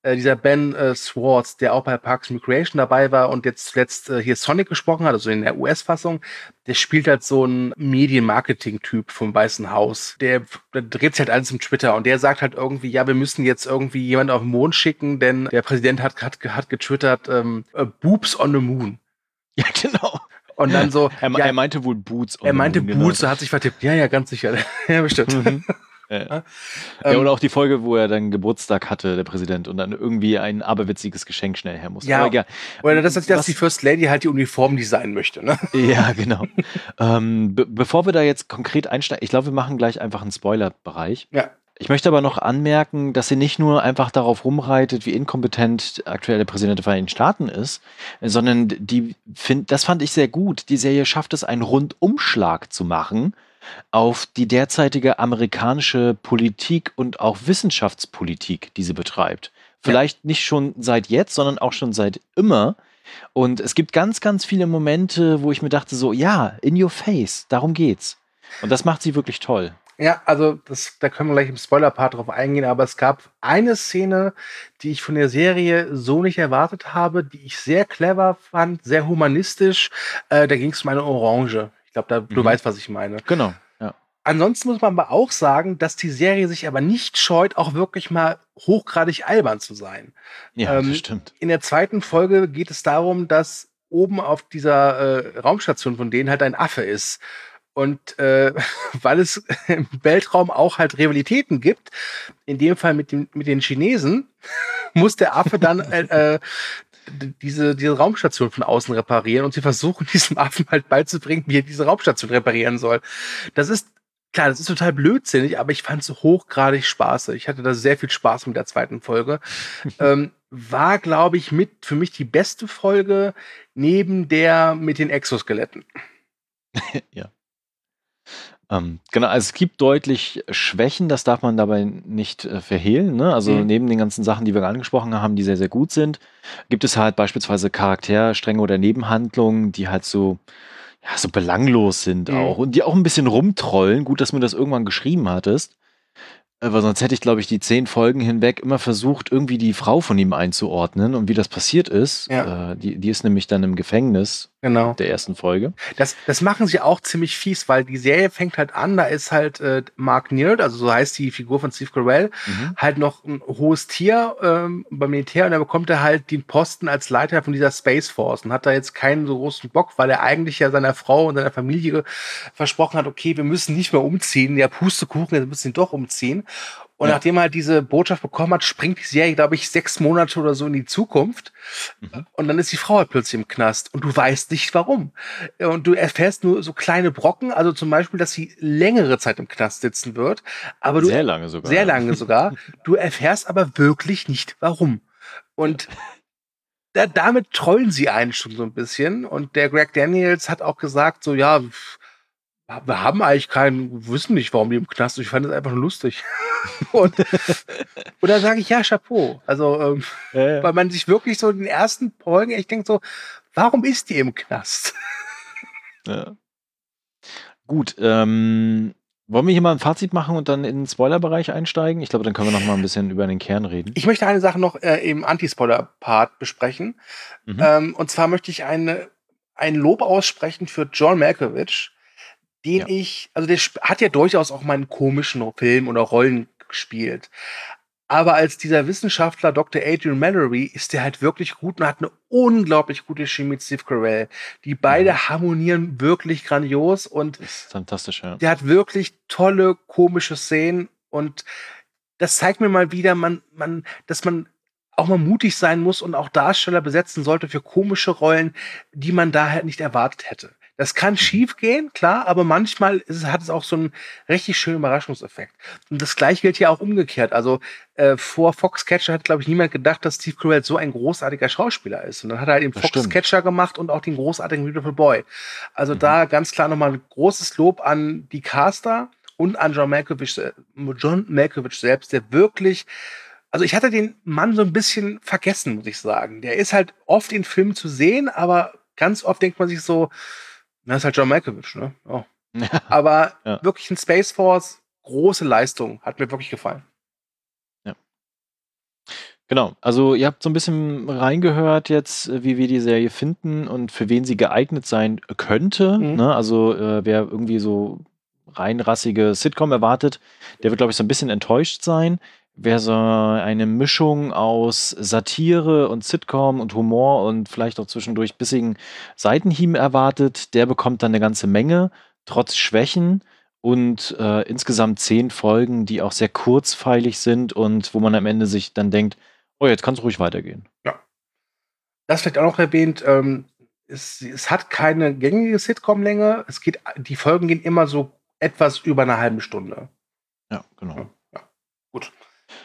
S3: äh, dieser Ben äh, Schwartz, der auch bei Parks and Recreation dabei war und jetzt zuletzt äh, hier Sonic gesprochen hat, also in der U S-Fassung, der spielt halt so einen Medien-Marketing-Typ vom Weißen Haus. Der, der dreht sich halt alles im Twitter und der sagt halt irgendwie, ja, wir müssen jetzt irgendwie jemanden auf den Mond schicken, denn der Präsident hat, hat, hat getwittert, ähm, Boobs on the Moon.
S2: Ja, genau.
S3: Und dann so.
S2: er,
S3: ja,
S2: er meinte wohl Boots on
S3: Er meinte
S2: the Moon,
S3: Boots,
S2: genau.
S3: so hat sich vertippt. Ja, ja, ganz sicher. Ja, bestimmt.
S2: Mhm. Ja. Ja,
S3: ähm,
S2: oder auch die Folge, wo er dann Geburtstag hatte, der Präsident, und dann irgendwie ein aberwitziges Geschenk schnell her musste.
S3: Ja,
S2: aber egal.
S3: Oder dass, dass
S2: Was-
S3: die First Lady halt die Uniform designen möchte, ne?
S2: Ja, genau. ähm, be bevor wir da jetzt konkret einsteigen, ich glaube, wir machen gleich einfach einen Spoiler-Bereich.
S3: Ja.
S2: Ich möchte aber noch anmerken, dass sie nicht nur einfach darauf rumreitet, wie inkompetent aktuell der Präsident der Vereinigten Staaten ist, sondern die find, das fand ich sehr gut. Die Serie schafft es, einen Rundumschlag zu machen auf die derzeitige amerikanische Politik und auch Wissenschaftspolitik, die sie betreibt. Vielleicht nicht schon seit jetzt, sondern auch schon seit immer. Und es gibt ganz, ganz viele Momente, wo ich mir dachte so, ja, in your face, darum geht's. Und das macht sie wirklich toll.
S3: Ja, also das, da können wir gleich im Spoiler-Part drauf eingehen, aber es gab eine Szene, die ich von der Serie so nicht erwartet habe, die ich sehr clever fand, sehr humanistisch. Äh, da ging es um eine Orange. Ich glaube, da, du
S2: Mhm.
S3: weißt, was ich meine.
S2: Genau, ja.
S3: Ansonsten muss man aber auch sagen, dass die Serie sich aber nicht scheut, auch wirklich mal hochgradig albern zu sein.
S2: Ja,
S3: Ähm,
S2: das stimmt.
S3: In der zweiten Folge geht es darum, dass oben auf dieser äh, Raumstation von denen halt ein Affe ist. Und äh, weil es im Weltraum auch halt Rivalitäten gibt, in dem Fall mit, den mit den Chinesen, muss der Affe dann äh, äh, diese, diese Raumstation von außen reparieren und sie versuchen, diesem Affen halt beizubringen, wie er diese Raumstation reparieren soll. Das ist, klar, das ist total blödsinnig, aber ich fand es hochgradig spaßig. Ich hatte da sehr viel Spaß mit der zweiten Folge. ähm, war, glaube ich, mit für mich die beste Folge neben der mit den Exoskeletten.
S2: Ja. Ähm, genau, also es gibt deutlich Schwächen, das darf man dabei nicht äh, verhehlen. Ne? Also
S3: Mhm.
S2: neben den ganzen Sachen, die wir angesprochen haben, die sehr, sehr gut sind, gibt es halt beispielsweise Charakterstränge oder Nebenhandlungen, die halt so, ja, so belanglos sind
S3: Mhm.
S2: auch und die auch ein bisschen rumtrollen. Gut, dass du mir das irgendwann geschrieben hattest. Aber sonst hätte ich, glaube ich, die zehn Folgen hinweg immer versucht, irgendwie die Frau von ihm einzuordnen und wie das passiert ist.
S3: Ja.
S2: Äh, die, die ist nämlich dann im Gefängnis
S3: Genau.
S2: der ersten Folge.
S3: Das, das machen sie auch ziemlich fies, weil die Serie fängt halt an, da ist halt äh, Mark Neard, also so heißt die Figur von Steve Carell,
S2: Mhm.
S3: halt noch ein hohes Tier ähm, beim Militär und dann bekommt er halt den Posten als Leiter von dieser Space Force und hat da jetzt keinen so großen Bock, weil er eigentlich ja seiner Frau und seiner Familie versprochen hat, okay, wir müssen nicht mehr umziehen, ja, Pustekuchen, jetzt müssen sie doch umziehen. Und
S2: Ja.
S3: nachdem er halt diese Botschaft bekommen hat, springt die Serie, glaube ich, sechs Monate oder so in die Zukunft.
S2: Mhm.
S3: Und dann ist die Frau halt plötzlich im Knast. Und du weißt nicht, warum. Und du erfährst nur so kleine Brocken, also zum Beispiel, dass sie längere Zeit im Knast sitzen wird. Aber du,
S2: Sehr lange sogar.
S3: sehr
S2: ja.
S3: lange sogar. Du erfährst aber wirklich nicht, warum. Und da, damit trollen sie einen schon so ein bisschen. Und der Greg Daniels hat auch gesagt, so, ja, pff, wir haben eigentlich keinen, wissen nicht, warum die im Knast sind. Ich fand das einfach nur lustig. und, und da sage ich, ja, Chapeau. Also, ähm,
S2: Ja, ja.
S3: weil man sich wirklich so in den ersten Folgen echt denkt so, warum ist die im Knast?
S2: Ja. Gut, ähm, wollen wir hier mal ein Fazit machen und dann in den Spoilerbereich einsteigen? Ich glaube, dann können wir noch mal ein bisschen über den Kern reden.
S3: Ich möchte eine Sache noch äh, im Anti-Spoiler-Part besprechen.
S2: Mhm.
S3: Ähm, und zwar möchte ich eine, ein Lob aussprechen für John Malkovich, den
S2: Ja.
S3: ich, also der sp- hat ja durchaus auch mal in komischen Filmen oder Rollen gespielt. Aber als dieser Wissenschaftler Doktor Adrian Mallory ist der halt wirklich gut und hat eine unglaublich gute Chemie mit Steve Carell. Die beide
S2: Mhm.
S3: harmonieren wirklich grandios und
S2: Das ist fantastisch, ja.
S3: der hat wirklich tolle, komische Szenen und das zeigt mir mal wieder, man, man, dass man auch mal mutig sein muss und auch Darsteller besetzen sollte für komische Rollen, die man da halt nicht erwartet hätte. Das kann schief gehen, klar, aber manchmal ist es, hat es auch so einen richtig schönen Überraschungseffekt. Und das gleiche gilt hier auch umgekehrt. Also äh, vor Foxcatcher hat, glaube ich, niemand gedacht, dass Steve Carell so ein großartiger Schauspieler ist. Und dann hat er halt eben
S2: Das stimmt.
S3: Foxcatcher gemacht und auch den großartigen Beautiful Boy. Also
S2: Mhm.
S3: da ganz klar nochmal ein großes Lob an die Caster und an John Malkovich, se- John Malkovich selbst, der wirklich, also ich hatte den Mann so ein bisschen vergessen, muss ich sagen. Der ist halt oft in Filmen zu sehen, aber ganz oft denkt man sich so, na, ist halt John Malkovich, ne? Oh.
S2: Ja.
S3: Aber
S2: Ja.
S3: wirklich in Space Force, große Leistung, hat mir wirklich gefallen.
S2: Genau, also ihr habt so ein bisschen reingehört jetzt, äh, wie wir die Serie finden und für wen sie geeignet sein könnte.
S3: Mhm.
S2: Ne? Also äh, wer irgendwie so reinrassige Sitcom erwartet, der wird, glaube ich, so ein bisschen enttäuscht sein. Wer so eine Mischung aus Satire und Sitcom und Humor und vielleicht auch zwischendurch bissigen Seitenhieben erwartet, der bekommt dann eine ganze Menge, trotz Schwächen. Und äh, insgesamt zehn Folgen, die auch sehr kurzfeilig sind und wo man am Ende sich dann denkt, oh, jetzt kann es ruhig weitergehen.
S3: Ja. Das vielleicht auch noch erwähnt, ähm, es, es hat keine gängige Sitcom-Länge. Es geht, die Folgen gehen immer so etwas über eine halbe Stunde.
S2: Ja, genau.
S3: Ja, ja. Gut.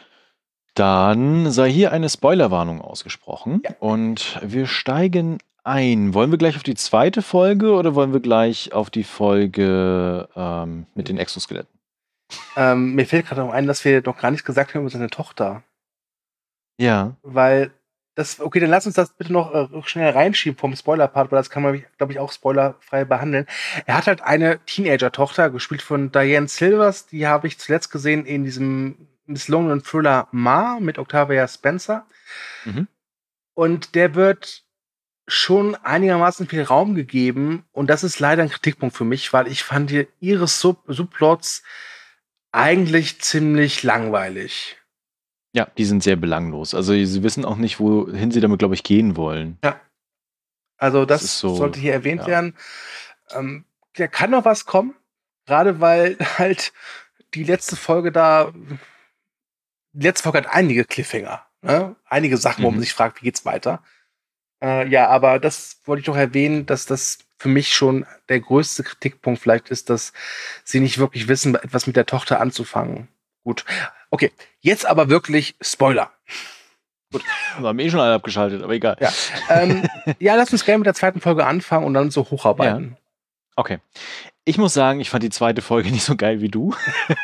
S2: Dann sei hier eine Spoilerwarnung ausgesprochen
S3: Ja.
S2: und wir steigen ein. Wollen wir gleich auf die zweite Folge oder wollen wir gleich auf die Folge ähm, mit den Exoskeletten?
S3: Ähm, mir fällt gerade noch ein, dass wir noch gar nichts gesagt haben über seine Tochter.
S2: Ja.
S3: Weil das, okay, dann lass uns das bitte noch äh, schnell reinschieben vom Spoiler-Part, weil das kann man, glaube ich, auch spoilerfrei behandeln. Er hat halt eine Teenager-Tochter, gespielt von Diane Silvers, die habe ich zuletzt gesehen in diesem misslungenen Thriller Ma mit Octavia Spencer.
S2: Mhm.
S3: Und der wird schon einigermaßen viel Raum gegeben und das ist leider ein Kritikpunkt für mich, weil ich fand die, ihre Sub Subplots eigentlich ziemlich langweilig.
S2: Ja, die sind sehr belanglos. Also sie wissen auch nicht, wohin sie damit, glaube ich, gehen wollen.
S3: Ja. Also das,
S2: Das ist so,
S3: sollte hier erwähnt
S2: ja.
S3: werden. Ähm, da kann noch was kommen, gerade weil halt die letzte Folge da, die letzte Folge hat einige Cliffhanger, ne? Einige Sachen, wo man
S2: Mhm.
S3: sich fragt, wie geht's weiter. Äh, ja, aber das wollte ich noch erwähnen, dass das für mich schon der größte Kritikpunkt vielleicht ist, dass sie nicht wirklich wissen, etwas mit der Tochter anzufangen. Gut. Okay, jetzt aber wirklich Spoiler.
S2: Gut. Wir haben eh schon alle abgeschaltet, aber egal.
S3: Ja, ähm, ja, lass uns gerne mit der zweiten Folge anfangen und dann so hocharbeiten.
S2: Ja. Okay. Ich muss sagen, ich fand die zweite Folge nicht so geil wie du.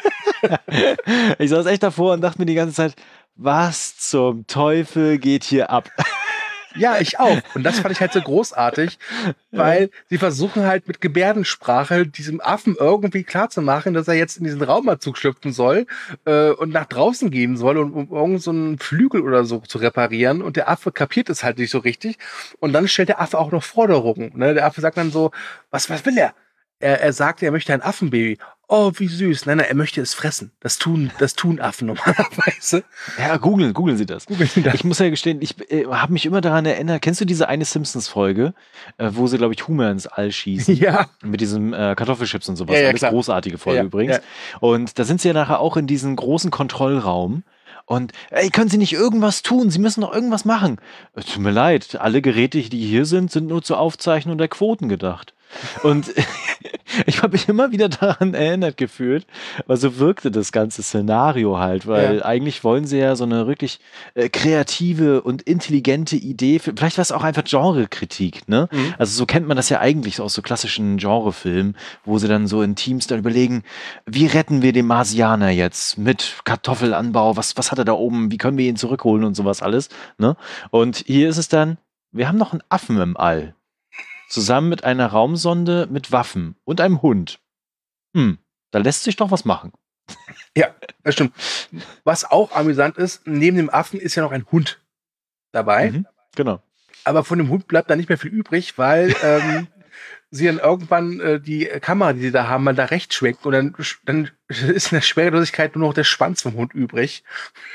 S2: Ich saß echt davor und dachte mir die ganze Zeit, was zum Teufel geht hier ab?
S3: Ja, ich auch. Und das fand ich halt so großartig, weil sie versuchen halt mit Gebärdensprache diesem Affen irgendwie klarzumachen, dass er jetzt in diesen Raumanzug schlüpfen soll äh, und nach draußen gehen soll, um, um irgend so einen Flügel oder so zu reparieren. Und der Affe kapiert es halt nicht so richtig. Und dann stellt der Affe auch noch Forderungen. Ne? Der Affe sagt dann so, was, was will er? Er, er sagt, er möchte ein Affenbaby. Oh, wie süß. Nein, nein, er möchte es fressen. Das tun, das tun Affen normalerweise.
S2: Ja, googeln, googeln Sie das.
S3: Googeln Sie das.
S2: Ich muss ja gestehen, ich äh, habe mich immer daran erinnert, kennst du diese eine Simpsons-Folge, äh, wo sie, glaube ich, Humor ins All schießen?
S3: Ja.
S2: Mit diesem äh, Kartoffelchips und sowas.
S3: Ja, ja,
S2: Alles
S3: klar.
S2: großartige Folge
S3: Ja,
S2: übrigens.
S3: ja.
S2: Und da sind sie ja nachher auch in diesem großen Kontrollraum. Und, ey, können Sie nicht irgendwas tun? Sie müssen doch irgendwas machen. Äh, Tut mir leid, alle Geräte, die hier sind, sind nur zur Aufzeichnung der Quoten gedacht. Und ich habe mich immer wieder daran erinnert gefühlt, weil so wirkte das ganze Szenario halt, weil
S3: Ja.
S2: eigentlich wollen sie ja so eine wirklich äh, kreative und intelligente Idee, für, vielleicht war es auch einfach Genrekritik, ne?
S3: Mhm.
S2: Also so kennt man das ja eigentlich aus so klassischen Genrefilmen, wo sie dann so in Teams dann überlegen, wie retten wir den Marsianer jetzt mit Kartoffelanbau, was, was hat er da oben, wie können wir ihn zurückholen und sowas alles, ne? Und hier ist es dann, wir haben noch einen Affen im All. Zusammen mit einer Raumsonde mit Waffen und einem Hund. Hm, da lässt sich doch was machen.
S3: Ja, das stimmt. Was auch amüsant ist, neben dem Affen ist ja noch ein Hund dabei.
S2: Mhm, genau.
S3: Aber von dem Hund bleibt da nicht mehr viel übrig, weil ähm, sie dann irgendwann äh, die Kamera, die sie da haben, mal da rechts schwenken und dann, dann ist in der Schwerelosigkeit nur noch der Schwanz vom Hund übrig.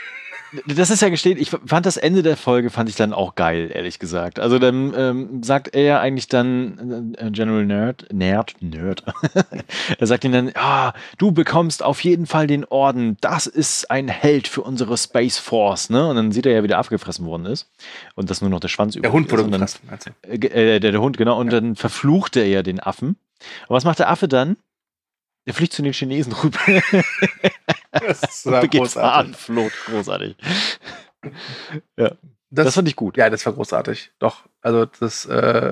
S2: Das ist ja gestehen, ich fand das Ende der Folge fand ich dann auch geil, ehrlich gesagt. Also dann ähm, sagt er ja eigentlich dann, äh, General Nerd, Nerd, Nerd, er sagt ihm dann, ah, du bekommst auf jeden Fall den Orden, das ist ein Held für unsere Space Force, ne? Und dann sieht er ja, wie der Affe gefressen worden ist und dass nur noch der Schwanz übrig
S3: Der Hund wurde
S2: ist. Und dann,
S3: gefressen, meinst du?
S2: äh, äh, der, der Hund, genau, und
S3: Ja.
S2: dann verflucht er ja den Affen. Und was macht der Affe dann? Er fliegt zu den Chinesen rüber.
S3: Das
S2: Und
S3: war
S2: begeht
S3: großartig.
S2: Fahnenflug. Großartig. Ja,
S3: Das,
S2: das fand ich gut.
S3: ja, das war großartig. Doch, also das, äh,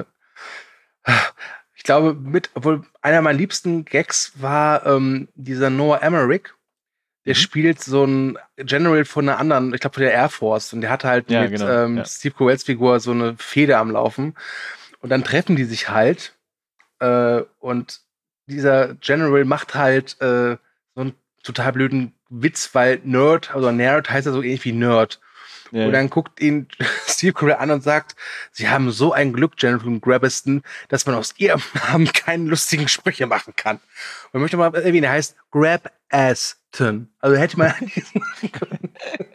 S3: ich glaube, mit, obwohl einer meiner liebsten Gags war ähm, dieser Noah Emmerich. Der
S2: Mhm.
S3: spielt so ein General von einer anderen, ich glaube von der Air Force. Und der hatte halt
S2: Ja,
S3: mit
S2: genau,
S3: ähm,
S2: ja.
S3: Steve Carells Figur so eine Fehde am Laufen. Und dann treffen die sich halt. Äh, und dieser General macht halt äh, so einen total blöden Witz, weil Nerd, also Nerd heißt ja so ähnlich wie Nerd.
S2: Ja.
S3: Und dann guckt ihn Steve Carell an und sagt, Sie haben so ein Glück, Jennifer Grabaston, dass man aus Ihrem Namen keine lustigen Sprüche machen kann. Und ich möchte mal erwähnen, er heißt Grab-Aston. Also hätte man machen können.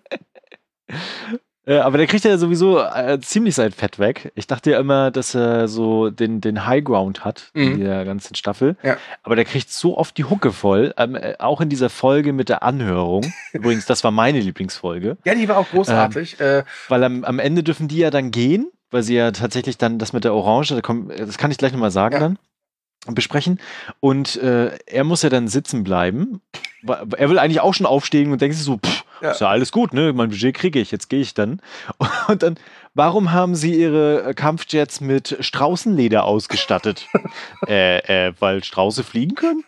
S2: Ja, aber der kriegt ja sowieso äh, ziemlich sein Fett weg. Ich dachte ja immer, dass er so den, den High Ground hat in
S3: Mhm.
S2: der ganzen Staffel.
S3: Ja.
S2: Aber der kriegt so oft die Hucke voll. Ähm, äh, auch in dieser Folge mit der Anhörung. Übrigens, das war meine Lieblingsfolge.
S3: Ja, die war auch großartig. äh,
S2: Weil am, am Ende dürfen die ja dann gehen, weil sie ja tatsächlich dann das mit der Orange, da komm, das kann ich gleich nochmal sagen
S3: Ja.
S2: dann, besprechen. Und äh, er muss ja dann sitzen bleiben. Wa- Er will eigentlich auch schon aufstehen und denkt sich so, pff,
S3: Ja.
S2: ist ja alles gut, ne? Mein Budget kriege ich, jetzt gehe ich dann. Und dann, warum haben sie ihre äh, Kampfjets mit Straußenleder ausgestattet? äh, äh, weil Strauße fliegen können?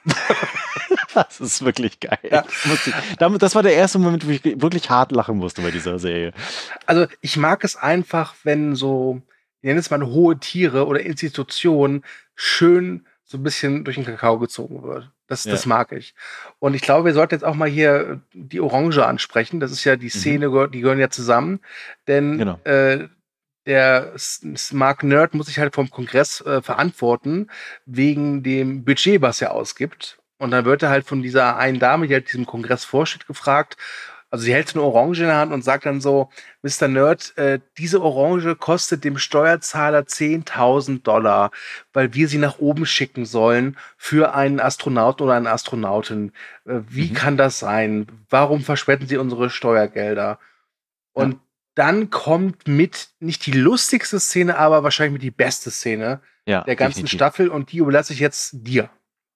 S2: Das ist wirklich geil.
S3: Ja.
S2: Das, musste ich, damit, das war der erste Moment, wo ich wirklich hart lachen musste bei dieser Serie.
S3: Also ich mag es einfach, wenn so, ich nenne es mal hohe Tiere oder Institutionen schön so ein bisschen durch den Kakao gezogen wird. Das,
S2: Ja.
S3: das mag ich. Und ich glaube, wir sollten jetzt auch mal hier die Orange ansprechen. Das ist ja die Szene, gehör- die gehören ja zusammen. Denn
S2: Genau.
S3: äh, der S- Smart Nerd muss sich halt vom Kongress äh, verantworten, wegen dem Budget, was er ausgibt. Und dann wird er halt von dieser einen Dame, die halt diesem Kongress vorsteht, gefragt. Also sie hält so eine Orange in der Hand und sagt dann so, Mister Nerd, äh, diese Orange kostet dem Steuerzahler zehntausend Dollar, weil wir sie nach oben schicken sollen für einen Astronauten oder eine Astronautin. Äh, wie
S2: Mhm.
S3: kann das sein? Warum verschwenden sie unsere Steuergelder? Und dann kommt mit, nicht die lustigste Szene, aber wahrscheinlich mit die beste Szene
S2: Ja,
S3: der ganzen
S2: definitiv.
S3: Staffel und die überlasse ich jetzt dir.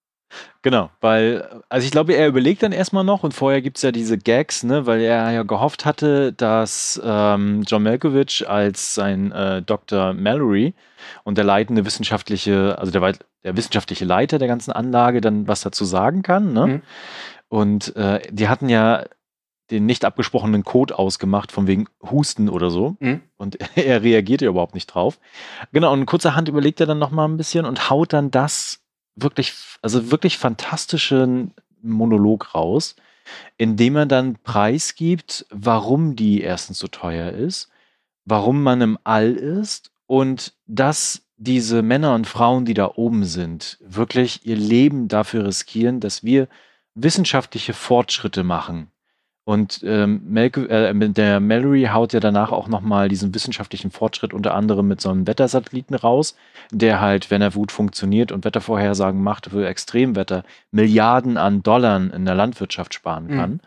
S2: Genau, weil, also ich glaube, er überlegt dann erstmal noch und vorher gibt es ja diese Gags, ne, weil er ja gehofft hatte, dass ähm, John Malkovich als sein äh, Doktor Mallory und der leitende wissenschaftliche, also der, weit- der wissenschaftliche Leiter der ganzen Anlage dann was dazu sagen kann, ne?
S3: Mhm.
S2: Und äh, die hatten ja den nicht abgesprochenen Code ausgemacht, von wegen Husten oder so.
S3: Mhm.
S2: Und er reagiert ja überhaupt nicht drauf. Genau, und kurzerhand überlegt er dann noch mal ein bisschen und haut dann das wirklich, also wirklich fantastischen Monolog raus, indem er dann preisgibt, warum die erstens so teuer ist, warum man im All ist und dass diese Männer und Frauen, die da oben sind, wirklich ihr Leben dafür riskieren, dass wir wissenschaftliche Fortschritte machen. Und ähm, Malco äh, mit der Mallory haut ja danach auch nochmal diesen wissenschaftlichen Fortschritt unter anderem mit so einem Wettersatelliten raus, der halt, wenn er gut funktioniert und Wettervorhersagen macht für Extremwetter, Milliarden an Dollar in der Landwirtschaft sparen
S3: Mhm.
S2: kann.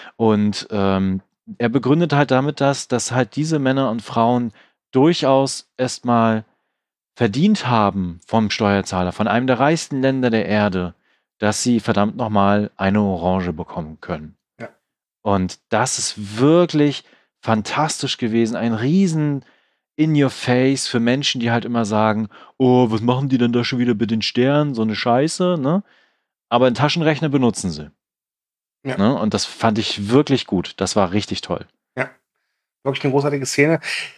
S2: Und ähm, er begründet halt damit das, dass halt diese Männer und Frauen durchaus erstmal verdient haben vom Steuerzahler, von einem der reichsten Länder der Erde, dass sie verdammt nochmal eine Orange bekommen können.
S3: Ja.
S2: Und das ist wirklich fantastisch gewesen. Ein riesen In-Your-Face für Menschen, die halt immer sagen, oh, was machen die denn da schon wieder mit den Sternen? So eine Scheiße, ne? Aber einen Taschenrechner benutzen sie.
S3: Ja.
S2: Ne? Und das fand ich wirklich gut. Das war richtig toll.
S3: Wirklich eine großartige Szene,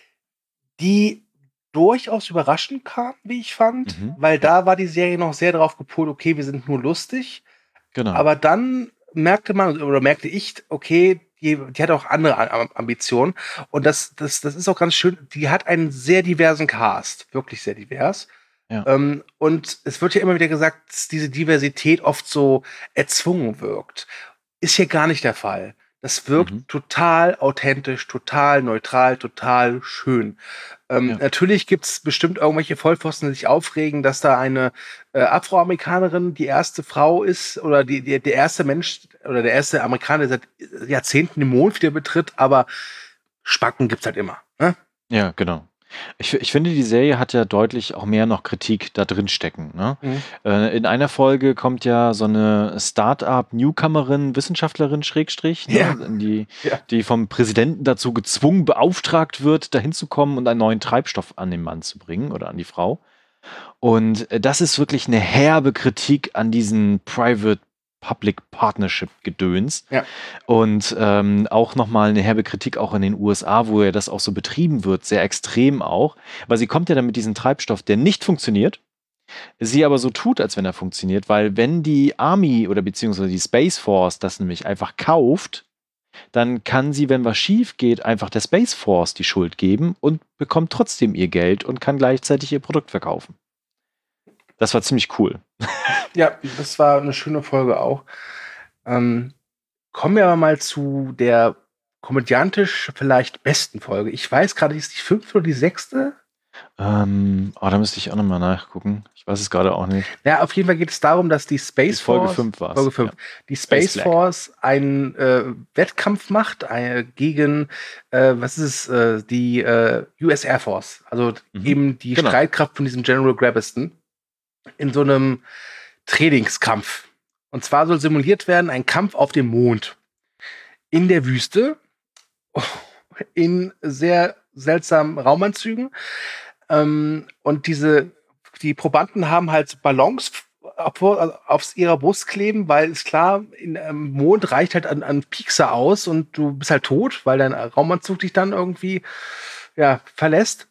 S3: die durchaus überraschend kam, wie ich fand,
S2: Mhm.
S3: weil da war die Serie noch sehr darauf gepolt, okay, wir sind nur lustig,
S2: Genau.
S3: aber dann merkte man, oder merkte ich, okay, die, die hat auch andere Am- Ambitionen und das, das, das ist auch ganz schön, die hat einen sehr diversen Cast, wirklich sehr divers.
S2: Ja.
S3: Ähm, und es wird ja immer wieder gesagt, dass diese Diversität oft so erzwungen wirkt. Ist hier gar nicht der Fall. Das wirkt
S2: Mhm.
S3: total authentisch, total neutral, total schön. Ähm,
S2: Ja.
S3: Natürlich gibt es bestimmt irgendwelche Vollpfosten, die sich aufregen, dass da eine äh, Afroamerikanerin die erste Frau ist oder die, die, der erste Mensch oder der erste Amerikaner, der seit Jahrzehnten den Mond wieder betritt, aber Spacken gibt's halt immer. Ne?
S2: Ja, genau. Ich, ich finde, die Serie hat ja deutlich auch mehr noch Kritik da drin stecken. Ne?
S3: Mhm.
S2: Äh, in einer Folge kommt ja so eine Start-up-Newcomerin, Wissenschaftlerin, Schrägstrich, ne?
S3: Ja.
S2: die,
S3: Ja.
S2: die vom Präsidenten dazu gezwungen, beauftragt wird, dahin zu kommen und einen neuen Treibstoff an den Mann zu bringen oder an die Frau. Und äh, das ist wirklich eine herbe Kritik an diesen Private-Public-Partnership-Gedöns.
S3: Ja.
S2: Und ähm, auch nochmal eine herbe Kritik auch in den U S A, wo ja das auch so betrieben wird, sehr extrem auch. Weil sie kommt ja dann mit diesem Treibstoff, der nicht funktioniert, sie aber so tut, als wenn er funktioniert, weil wenn die Army oder beziehungsweise die Space Force das nämlich einfach kauft, dann kann sie, wenn was schief geht, einfach der Space Force die Schuld geben und bekommt trotzdem ihr Geld und kann gleichzeitig ihr Produkt verkaufen. Das war ziemlich cool.
S3: Ja, das war eine schöne Folge auch. Ähm, kommen wir aber mal zu der komödiantisch vielleicht besten Folge. Ich weiß gerade, ist die fünfte oder die sechste?
S2: Ähm, oh, da müsste ich auch nochmal nachgucken. Ich weiß es gerade auch nicht.
S3: Ja, auf jeden Fall geht es darum, dass die Space
S2: Die Folge
S3: Force,
S2: fünf war es.
S3: Folge fünf,
S2: Ja.
S3: die Space
S2: Space
S3: Force einen äh, Wettkampf macht äh, gegen, äh, was ist es, äh, die äh, U S Air Force. Also
S2: Mhm.
S3: eben die
S2: Genau.
S3: Streitkraft von diesem General Grabiston in so einem Trainingskampf. Und zwar soll simuliert werden ein Kampf auf dem Mond. In der Wüste. In sehr seltsamen Raumanzügen. Ähm, und diese, die Probanden haben halt Ballons auf, auf ihrer Brust kleben, weil ist klar, in, ähm, Mond reicht halt an, an Piekser aus und du bist halt tot, weil dein Raumanzug dich dann irgendwie ja, verlässt.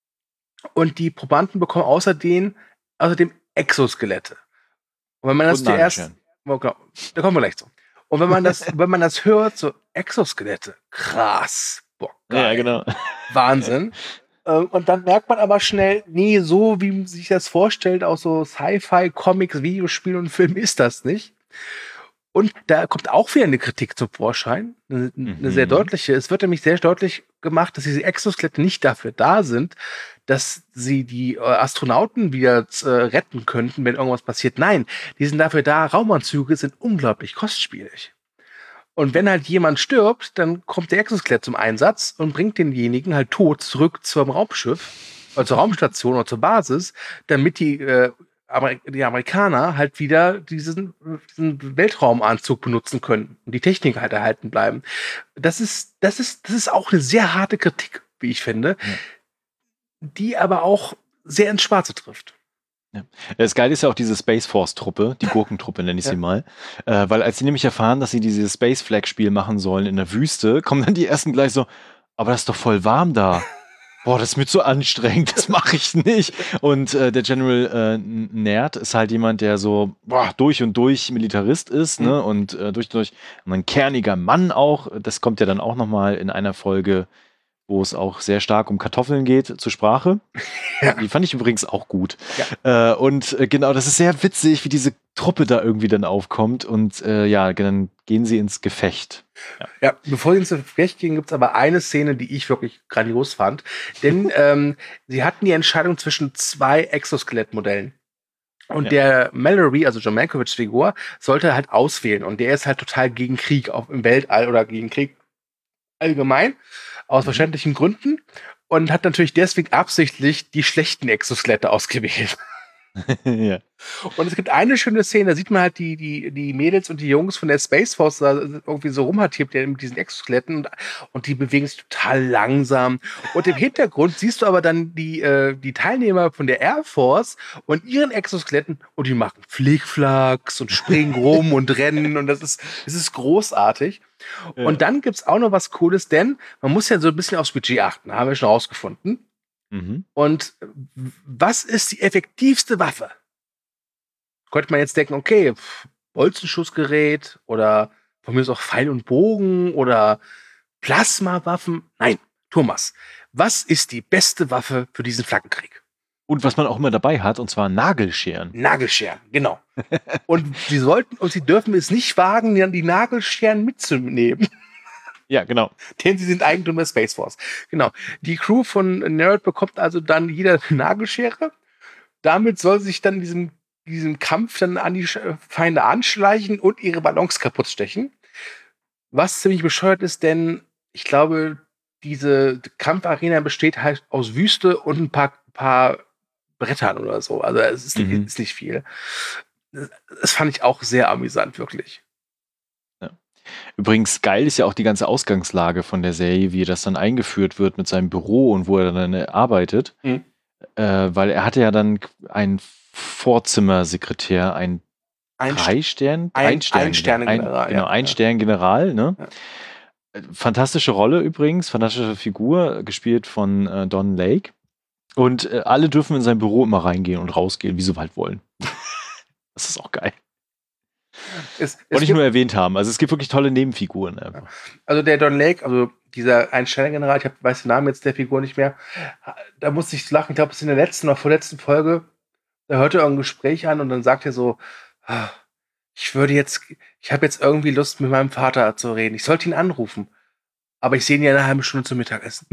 S3: Und die Probanden bekommen außerdem, außerdem Exoskelette. Und wenn man das
S2: Und
S3: zuerst,
S2: Nagelscheren.
S3: oh, genau, da kommen wir gleich zu. Und wenn man das, wenn man das hört, so Exoskelette, krass, boah, geil,
S2: Ja, genau.
S3: Wahnsinn. Ähm, Und dann merkt man aber schnell, nee, so wie man sich das vorstellt, aus so Sci-Fi, Comics, Videospielen und Filmen ist das nicht. Und da kommt auch wieder eine Kritik zum Vorschein, eine, eine
S2: Mhm.
S3: sehr deutliche. Es wird nämlich sehr deutlich gemacht, dass diese Exoskelette nicht dafür da sind, dass sie die äh, Astronauten wieder äh, retten könnten, wenn irgendwas passiert. Nein, die sind dafür da, Raumanzüge sind unglaublich kostspielig. Und wenn halt jemand stirbt, dann kommt der Exoskelett zum Einsatz und bringt denjenigen halt tot zurück zum Raumschiff oder zur Raumstation oder zur Basis, damit die, äh, Amer- die Amerikaner halt wieder diesen, diesen Weltraumanzug benutzen können und die Technik halt erhalten bleiben. Das ist, das ist, das ist auch eine sehr harte Kritik, wie ich finde,
S2: Ja.
S3: die aber auch sehr ins Schwarze trifft.
S2: Das Geile ist ja auch diese Space Force-Truppe, die Gurkentruppe nenne ich
S3: Ja.
S2: sie mal. Äh, weil als sie nämlich erfahren, dass sie dieses Space Flag-Spiel machen sollen in der Wüste, kommen dann die ersten gleich so, aber das ist doch voll warm da. Boah, das ist mir zu anstrengend, das mache ich nicht. Und äh, der General äh, Nerd ist halt jemand, der so boah, durch und durch Militarist ist,
S3: Mhm.
S2: ne? Und äh, durch und durch ein kerniger Mann auch. Das kommt ja dann auch nochmal in einer Folge, wo es auch sehr stark um Kartoffeln geht, zur Sprache.
S3: Ja.
S2: Die fand ich übrigens auch gut. Äh, und äh, genau, das ist sehr witzig, wie diese Truppe da irgendwie dann aufkommt. Und äh, ja, dann gehen sie ins Gefecht.
S3: Ja, bevor sie ins Gefecht gehen, gibt es aber eine Szene, die ich wirklich grandios fand. Denn ähm, sie hatten die Entscheidung zwischen zwei Exoskelettmodellen. Und
S2: Ja.
S3: der Mallory, also John Malkovichs Figur, sollte halt auswählen. Und der ist halt total gegen Krieg auf, im Weltall oder gegen Krieg allgemein, aus
S2: Mhm.
S3: verständlichen Gründen. Und hat natürlich deswegen absichtlich die schlechten Exoskelette ausgewählt.
S2: Ja.
S3: Und es gibt eine schöne Szene, da sieht man halt die, die, die Mädels und die Jungs von der Space Force da irgendwie so rumhantiert mit diesen Exoskeletten und, und die bewegen sich total langsam. Und im Hintergrund siehst du aber dann die, äh, die Teilnehmer von der Air Force und ihren Exoskeletten und die machen Flickflacks und springen rum und rennen und das ist, das ist großartig.
S2: Ja.
S3: Und dann gibt's auch noch was Cooles, denn man muss ja so ein bisschen aufs Budget achten, haben wir schon rausgefunden.
S2: Mhm.
S3: Und was ist die effektivste Waffe? Könnte man jetzt denken, okay, pff, Bolzenschussgerät oder von mir ist auch Pfeil und Bogen oder Plasmawaffen. Nein, Thomas, was ist die beste Waffe für diesen Flaggenkrieg?
S2: Und was man auch immer dabei hat, und zwar Nagelscheren.
S3: Nagelscheren, genau. Und sie sollten und sie dürfen es nicht wagen, dann die Nagelscheren mitzunehmen.
S2: Ja, genau.
S3: Denn sie sind Eigentum der Space Force. Genau. Die Crew von Nerd bekommt also dann jeder eine Nagelschere. Damit soll sich dann diesem, diesem Kampf dann an die Feinde anschleichen und ihre Ballons kaputt stechen. Was ziemlich bescheuert ist, denn ich glaube, diese Kampfarena besteht halt aus Wüste und ein paar, paar Brettern oder so. Also es ist,
S2: Mhm.
S3: nicht, ist nicht viel. Das fand ich auch sehr amüsant, wirklich.
S2: Übrigens, geil ist ja auch die ganze Ausgangslage von der Serie, wie das dann eingeführt wird mit seinem Büro und wo er dann arbeitet.
S3: Mhm.
S2: Äh, weil er hatte ja dann einen Vorzimmersekretär, ein
S3: Ein
S2: drei Stern,
S3: ein-
S2: ein Stern,
S3: ein Sterne-General,
S2: ein, genau,
S3: ja,
S2: ein
S3: ja.
S2: Stern General, ne?
S3: Ja.
S2: Äh, Fantastische Rolle übrigens, fantastische Figur, gespielt von äh, Don Lake. Und äh, alle dürfen in sein Büro immer reingehen und rausgehen, wie sie halt wollen. Das ist auch geil.
S3: Es, es
S2: Wollte ich
S3: gibt,
S2: nur erwähnt haben. Also es gibt wirklich tolle Nebenfiguren einfach.
S3: Also der Don Lake, also dieser Ein-Sterne-General, ich hab, weiß den Namen jetzt der Figur nicht mehr, da musste ich lachen, ich glaube, es ist in der letzten oder vorletzten Folge, da hörte er ein Gespräch an und dann sagt er so, ah, ich würde jetzt, ich habe jetzt irgendwie Lust, mit meinem Vater zu reden. Ich sollte ihn anrufen. Aber ich sehe ihn ja in einer halben Stunde zum Mittagessen.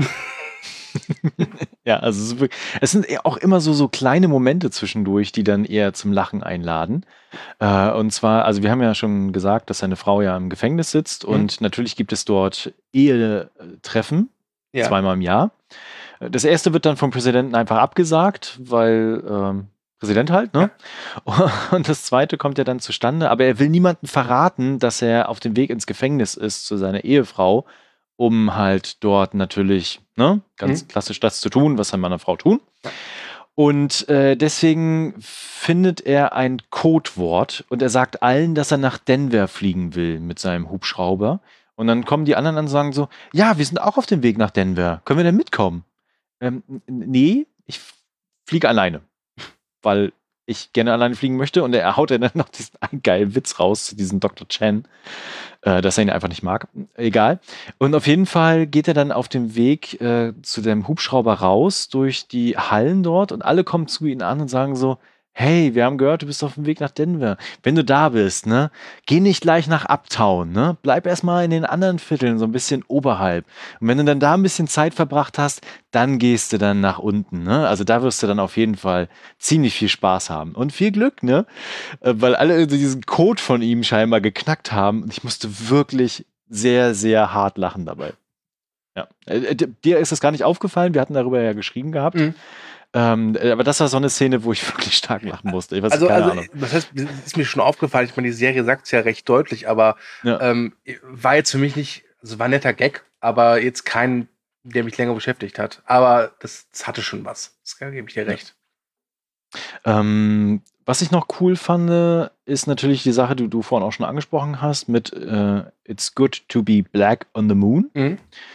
S2: Ja, also es ist wirklich- es sind eher auch immer so, so kleine Momente zwischendurch, die dann eher zum Lachen einladen. Äh, und zwar, also wir haben ja schon gesagt, dass seine Frau ja im Gefängnis sitzt
S3: Mhm.
S2: und natürlich gibt es dort Ehetreffen,
S3: Ja.
S2: zweimal im Jahr. Das erste wird dann vom Präsidenten einfach abgesagt, weil ähm, Präsident halt, ne? Und das zweite kommt ja dann zustande, aber er will niemandem verraten, dass er auf dem Weg ins Gefängnis ist zu seiner Ehefrau, um halt dort natürlich, ne, ganz
S3: Mhm.
S2: klassisch das zu tun, was ein Mann und Frau tun. Und äh, deswegen findet er ein Codewort und er sagt allen, dass er nach Denver fliegen will mit seinem Hubschrauber. Und dann kommen die anderen an und sagen so, ja, wir sind auch auf dem Weg nach Denver. Können wir denn mitkommen? Ähm, n- nee, ich f- fliege alleine, weil ich gerne alleine fliegen möchte. Und er haut dann noch diesen einen geilen Witz raus zu diesem Doktor Chen, äh, dass er ihn einfach nicht mag. Egal. Und auf jeden Fall geht er dann auf dem Weg äh, zu dem Hubschrauber raus durch die Hallen dort und alle kommen zu ihm an und sagen so, hey, wir haben gehört, du bist auf dem Weg nach Denver. Wenn du da bist, ne, geh nicht gleich nach Uptown, ne? Bleib erstmal in den anderen Vierteln, so ein bisschen oberhalb. Und wenn du dann da ein bisschen Zeit verbracht hast, dann gehst du dann nach unten, ne? Also da wirst du dann auf jeden Fall ziemlich viel Spaß haben. Und viel Glück, ne? Äh, Weil alle diesen Code von ihm scheinbar geknackt haben. Und ich musste wirklich sehr, sehr hart lachen dabei. Ja. Äh, d- Dir ist das gar nicht aufgefallen, wir hatten darüber ja geschrieben gehabt.
S3: Mhm.
S2: Ähm, äh, aber das war so eine Szene, wo ich wirklich stark lachen musste. Ich weiß
S3: Also,
S2: keine
S3: also
S2: Ahnung.
S3: das heißt, ist mir schon aufgefallen, ich meine, die Serie sagt es ja recht deutlich, aber
S2: Ja.
S3: ähm, war jetzt für mich nicht, also war ein netter Gag, aber jetzt kein, der mich länger beschäftigt hat. Aber das, das hatte schon was. Das gebe ich dir recht.
S2: Ähm, was ich noch cool fand, ist natürlich die Sache, die du vorhin auch schon angesprochen hast, mit äh, It's good to be black on the moon.
S3: Mhm.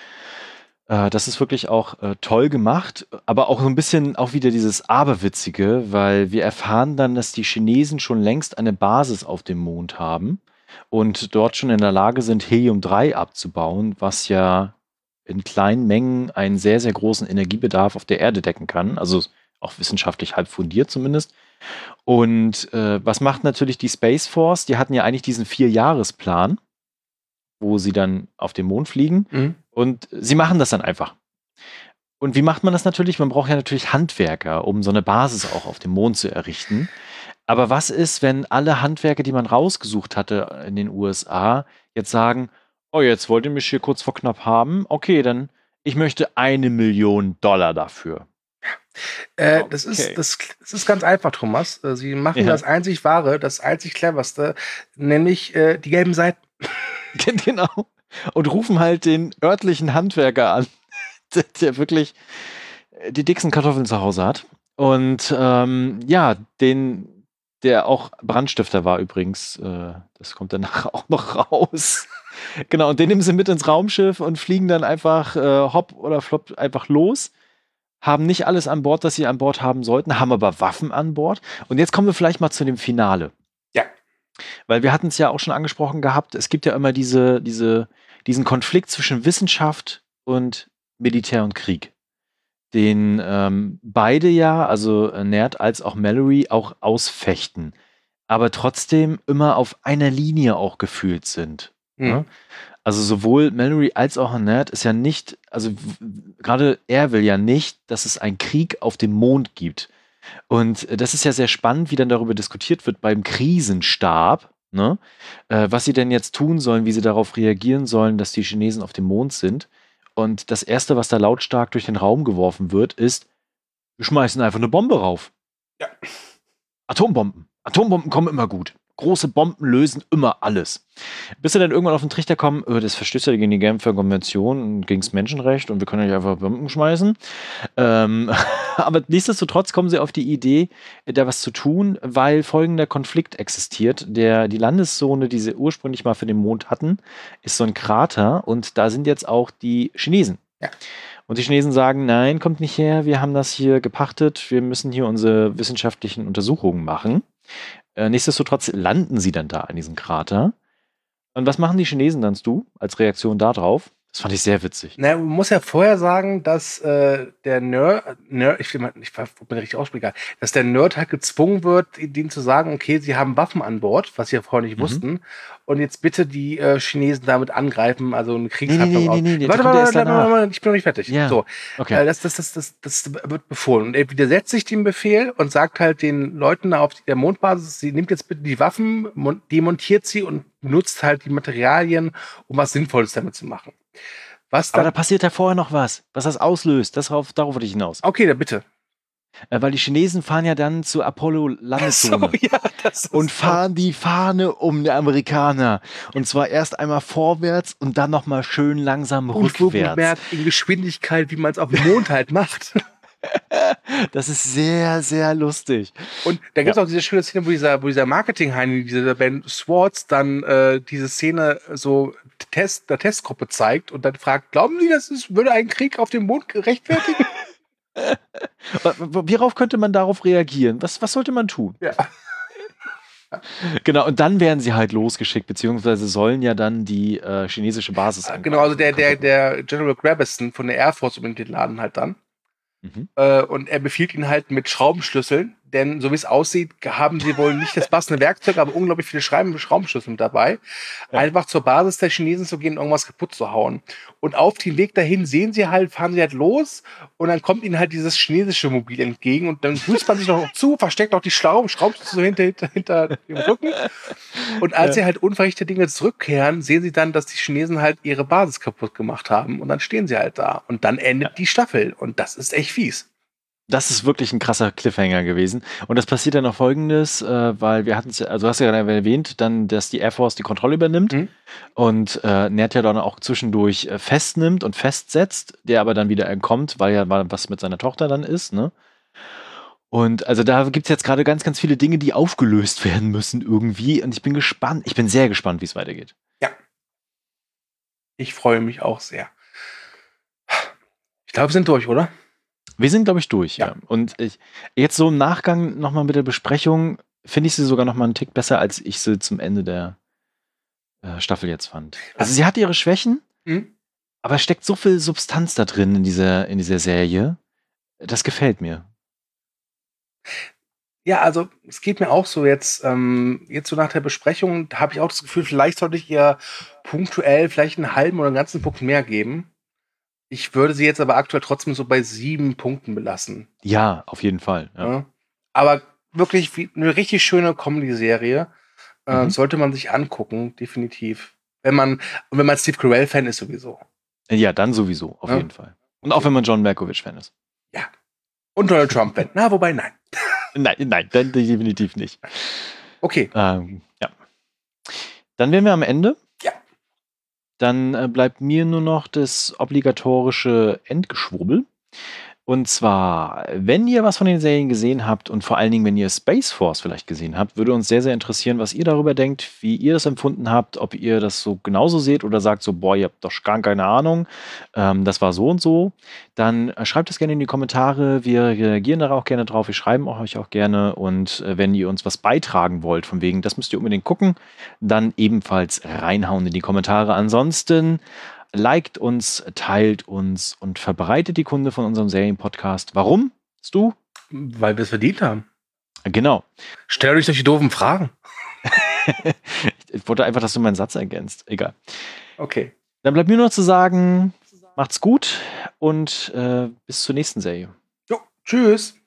S2: Äh, das ist wirklich auch äh, toll gemacht, aber auch so ein bisschen auch wieder dieses Aberwitzige, weil wir erfahren dann, dass die Chinesen schon längst eine Basis auf dem Mond haben und dort schon in der Lage sind, Helium drei abzubauen, was ja in kleinen Mengen einen sehr, sehr großen Energiebedarf auf der Erde decken kann. Also auch wissenschaftlich halb fundiert zumindest. Und äh, was macht natürlich die Space Force? Die hatten ja eigentlich diesen Vier-Jahres-Plan, wo sie dann auf den Mond fliegen.
S3: Mhm.
S2: Und sie machen das dann einfach. Und wie macht man das natürlich? Man braucht ja natürlich Handwerker, um so eine Basis auch auf dem Mond zu errichten. Aber was ist, wenn alle Handwerker, die man rausgesucht hatte in den U S A, jetzt sagen, oh, jetzt wollt ihr mich hier kurz vor knapp haben? Okay, dann ich möchte eine Million Dollar dafür.
S3: Äh,
S2: Okay.
S3: das, ist, das, das ist ganz einfach, Thomas. Äh, Sie machen
S2: Ja.
S3: das einzig Wahre, das einzig Cleverste, nämlich äh, die gelben Seiten.
S2: Genau. Und rufen halt den örtlichen Handwerker an, der, der wirklich die dicksten Kartoffeln zu Hause hat. Und ähm, ja, den, der auch Brandstifter war übrigens, äh, das kommt dann nachher auch noch raus. Genau, und den nehmen sie mit ins Raumschiff und fliegen dann einfach äh, hopp oder flop einfach los. Haben nicht alles an Bord, das sie an Bord haben sollten, haben aber Waffen an Bord. Und jetzt kommen wir vielleicht mal zu dem Finale.
S3: Ja.
S2: Weil wir hatten es ja auch schon angesprochen gehabt, es gibt ja immer diese, diese, diesen Konflikt zwischen Wissenschaft und Militär und Krieg, den ähm, beide ja, also äh, Nerd als auch Mallory, auch ausfechten, aber trotzdem immer auf einer Linie auch gefühlt sind.
S3: Mhm.
S2: Ne? Also sowohl Mallory als auch Nerd ist ja nicht, also w- gerade er will ja nicht, dass es einen Krieg auf dem Mond gibt. Und äh, das ist ja sehr spannend, wie dann darüber diskutiert wird beim Krisenstab, ne? Äh, was sie denn jetzt tun sollen, wie sie darauf reagieren sollen, dass die Chinesen auf dem Mond sind. Und das Erste, was da lautstark durch den Raum geworfen wird, ist, wir schmeißen einfach eine Bombe rauf.
S3: Ja.
S2: Atombomben. Atombomben kommen immer gut. Große Bomben lösen immer alles. Bis sie dann irgendwann auf den Trichter kommen, äh, das verstößt ja gegen die Genfer Konvention und gegen das Menschenrecht und wir können ja nicht einfach Bomben schmeißen. Ähm, aber nichtsdestotrotz kommen sie auf die Idee, da was zu tun, weil folgender Konflikt existiert. Der, die Landeszone, die sie ursprünglich mal für den Mond hatten, ist so ein Krater und da sind jetzt auch die Chinesen.
S3: Ja.
S2: Und die Chinesen sagen, nein, kommt nicht her, wir haben das hier gepachtet, wir müssen hier unsere wissenschaftlichen Untersuchungen machen. Äh, nichtsdestotrotz landen sie dann da in diesem Krater. Und was machen die Chinesen dann, du, als Reaktion darauf? Das fand ich sehr witzig.
S3: Na, man muss ja vorher sagen, dass äh, der Nerd, Nerd ich will mal, ich bin richtig aussprechen, dass der Nerd halt gezwungen wird, denen zu sagen, okay, sie haben Waffen an Bord, was sie ja vorher nicht mhm. wussten, und jetzt bitte die äh, Chinesen damit angreifen, also eine Kriegshandlung.
S2: Nee, nee, nee, nee, nee,
S3: warte, warte, warte, warte, warte, ich bin noch nicht fertig.
S2: Ja.
S3: So,
S2: okay.
S3: äh, das, das, das, das, das wird befohlen. Und er widersetzt sich dem Befehl und sagt halt den Leuten auf der Mondbasis, sie nimmt jetzt bitte die Waffen, demontiert sie und benutzt halt die Materialien, um was Sinnvolles damit zu machen. Was dann,
S2: aber da passiert ja vorher noch was, was das auslöst. Das darauf, darauf wollte ich hinaus.
S3: Okay, dann bitte.
S2: Äh, weil die Chinesen fahren ja dann zur Apollo-Landezone
S3: so, ja, das ist
S2: und fahren die Fahne um die Amerikaner. Und zwar erst einmal vorwärts und dann nochmal schön langsam
S3: und
S2: rückwärts.
S3: Merkt in Geschwindigkeit, wie man es auf dem Mond halt macht.
S2: Das ist sehr, sehr lustig.
S3: Und da gibt es
S2: ja.
S3: auch diese schöne Szene, wo dieser, wo dieser Marketing-Heini, dieser Ben Swartz, dann äh, diese Szene so Test, der Testgruppe zeigt und dann fragt, glauben Sie, das ist, würde ein Krieg auf dem Mond rechtfertigen?
S2: Worauf könnte man darauf reagieren? Was, was sollte man tun?
S3: Ja.
S2: Genau, und dann werden sie halt losgeschickt, beziehungsweise sollen ja dann die äh, chinesische Basis angreifen.
S3: Genau, also der, der, der General Grabeston von der Air Force übernimmt den Laden halt dann. Mhm. Äh, und er befiehlt ihn halt mit Schraubenschlüsseln, denn so wie es aussieht, haben sie wohl nicht das passende Werkzeug, aber unglaublich viele Schraubenschlüssel mit dabei. Ja. Einfach zur Basis der Chinesen zu gehen und irgendwas kaputt zu hauen. Und auf dem Weg dahin sehen sie halt, fahren sie halt los und dann kommt ihnen halt dieses chinesische Mobil entgegen und dann grüßt man sich noch zu, versteckt noch die Schrauben, Schraubenschlüssel so hinter, hinter, hinter dem Rücken. Und als ja. sie halt unverrichtete Dinge zurückkehren, sehen sie dann, dass die Chinesen halt ihre Basis kaputt gemacht haben und dann stehen sie halt da. Und dann endet ja. die Staffel und das ist echt fies.
S2: Das ist wirklich ein krasser Cliffhanger gewesen. Und das passiert dann noch Folgendes, äh, weil wir hatten es, also du hast ja gerade erwähnt, dann, dass die Air Force die Kontrolle übernimmt mhm. und äh, Ned ja dann auch zwischendurch äh, festnimmt und festsetzt, der aber dann wieder entkommt, weil ja was mit seiner Tochter dann ist, ne? Und also da gibt es jetzt gerade ganz, ganz viele Dinge, die aufgelöst werden müssen irgendwie. Und ich bin gespannt, ich bin sehr gespannt, wie es weitergeht.
S3: Ja. Ich freue mich auch sehr. Ich glaube, wir sind durch, oder?
S2: Wir sind, glaube ich, durch, ja. ja. Und ich, jetzt so im Nachgang nochmal mit der Besprechung finde ich sie sogar nochmal einen Tick besser, als ich sie zum Ende der äh, Staffel jetzt fand. Also sie hat ihre Schwächen, mhm. aber es steckt so viel Substanz da drin in dieser, in dieser Serie. Das gefällt mir.
S3: Ja, also es geht mir auch so jetzt, ähm, jetzt so nach der Besprechung, habe ich auch das Gefühl, vielleicht sollte ich ihr punktuell vielleicht einen halben oder einen ganzen Punkt mehr geben. Ich würde sie jetzt aber aktuell trotzdem so bei sieben Punkten belassen.
S2: Ja, auf jeden Fall. Ja.
S3: Ja. Aber wirklich wie eine richtig schöne Comedy-Serie. Äh, mhm. Sollte man sich angucken, definitiv. Wenn man, und wenn man Steve Carell-Fan ist, sowieso.
S2: Ja, dann sowieso, auf ja. jeden Fall. Und auch wenn man John Malkovich-Fan ist.
S3: Ja. Und Donald Trump-Fan. Na, wobei, nein.
S2: nein, nein, dann definitiv nicht.
S3: Okay.
S2: Ähm, ja. Dann wären wir am Ende.
S3: Ja.
S2: Dann äh, bleibt mir nur noch das obligatorische Endgeschwurbel. Und zwar, wenn ihr was von den Serien gesehen habt und vor allen Dingen, wenn ihr Space Force vielleicht gesehen habt, würde uns sehr, sehr interessieren, was ihr darüber denkt, wie ihr das empfunden habt, ob ihr das so genauso seht oder sagt so, boah, ihr habt doch gar keine Ahnung, ähm, das war so und so. Dann äh, schreibt es gerne in die Kommentare, wir reagieren da auch gerne drauf, wir schreiben euch auch gerne und äh, wenn ihr uns was beitragen wollt, von wegen, das müsst ihr unbedingt gucken, dann ebenfalls reinhauen in die Kommentare. Ansonsten liked uns, teilt uns und verbreitet die Kunde von unserem Serienpodcast. Warum? Du?
S3: Weil wir es verdient haben.
S2: Genau.
S3: Stellt euch solche doofen Fragen.
S2: Ich wollte einfach, dass du meinen Satz ergänzt. Egal.
S3: Okay.
S2: Dann bleibt mir nur noch zu sagen, macht's gut und äh, bis zur nächsten Serie.
S3: Jo, tschüss.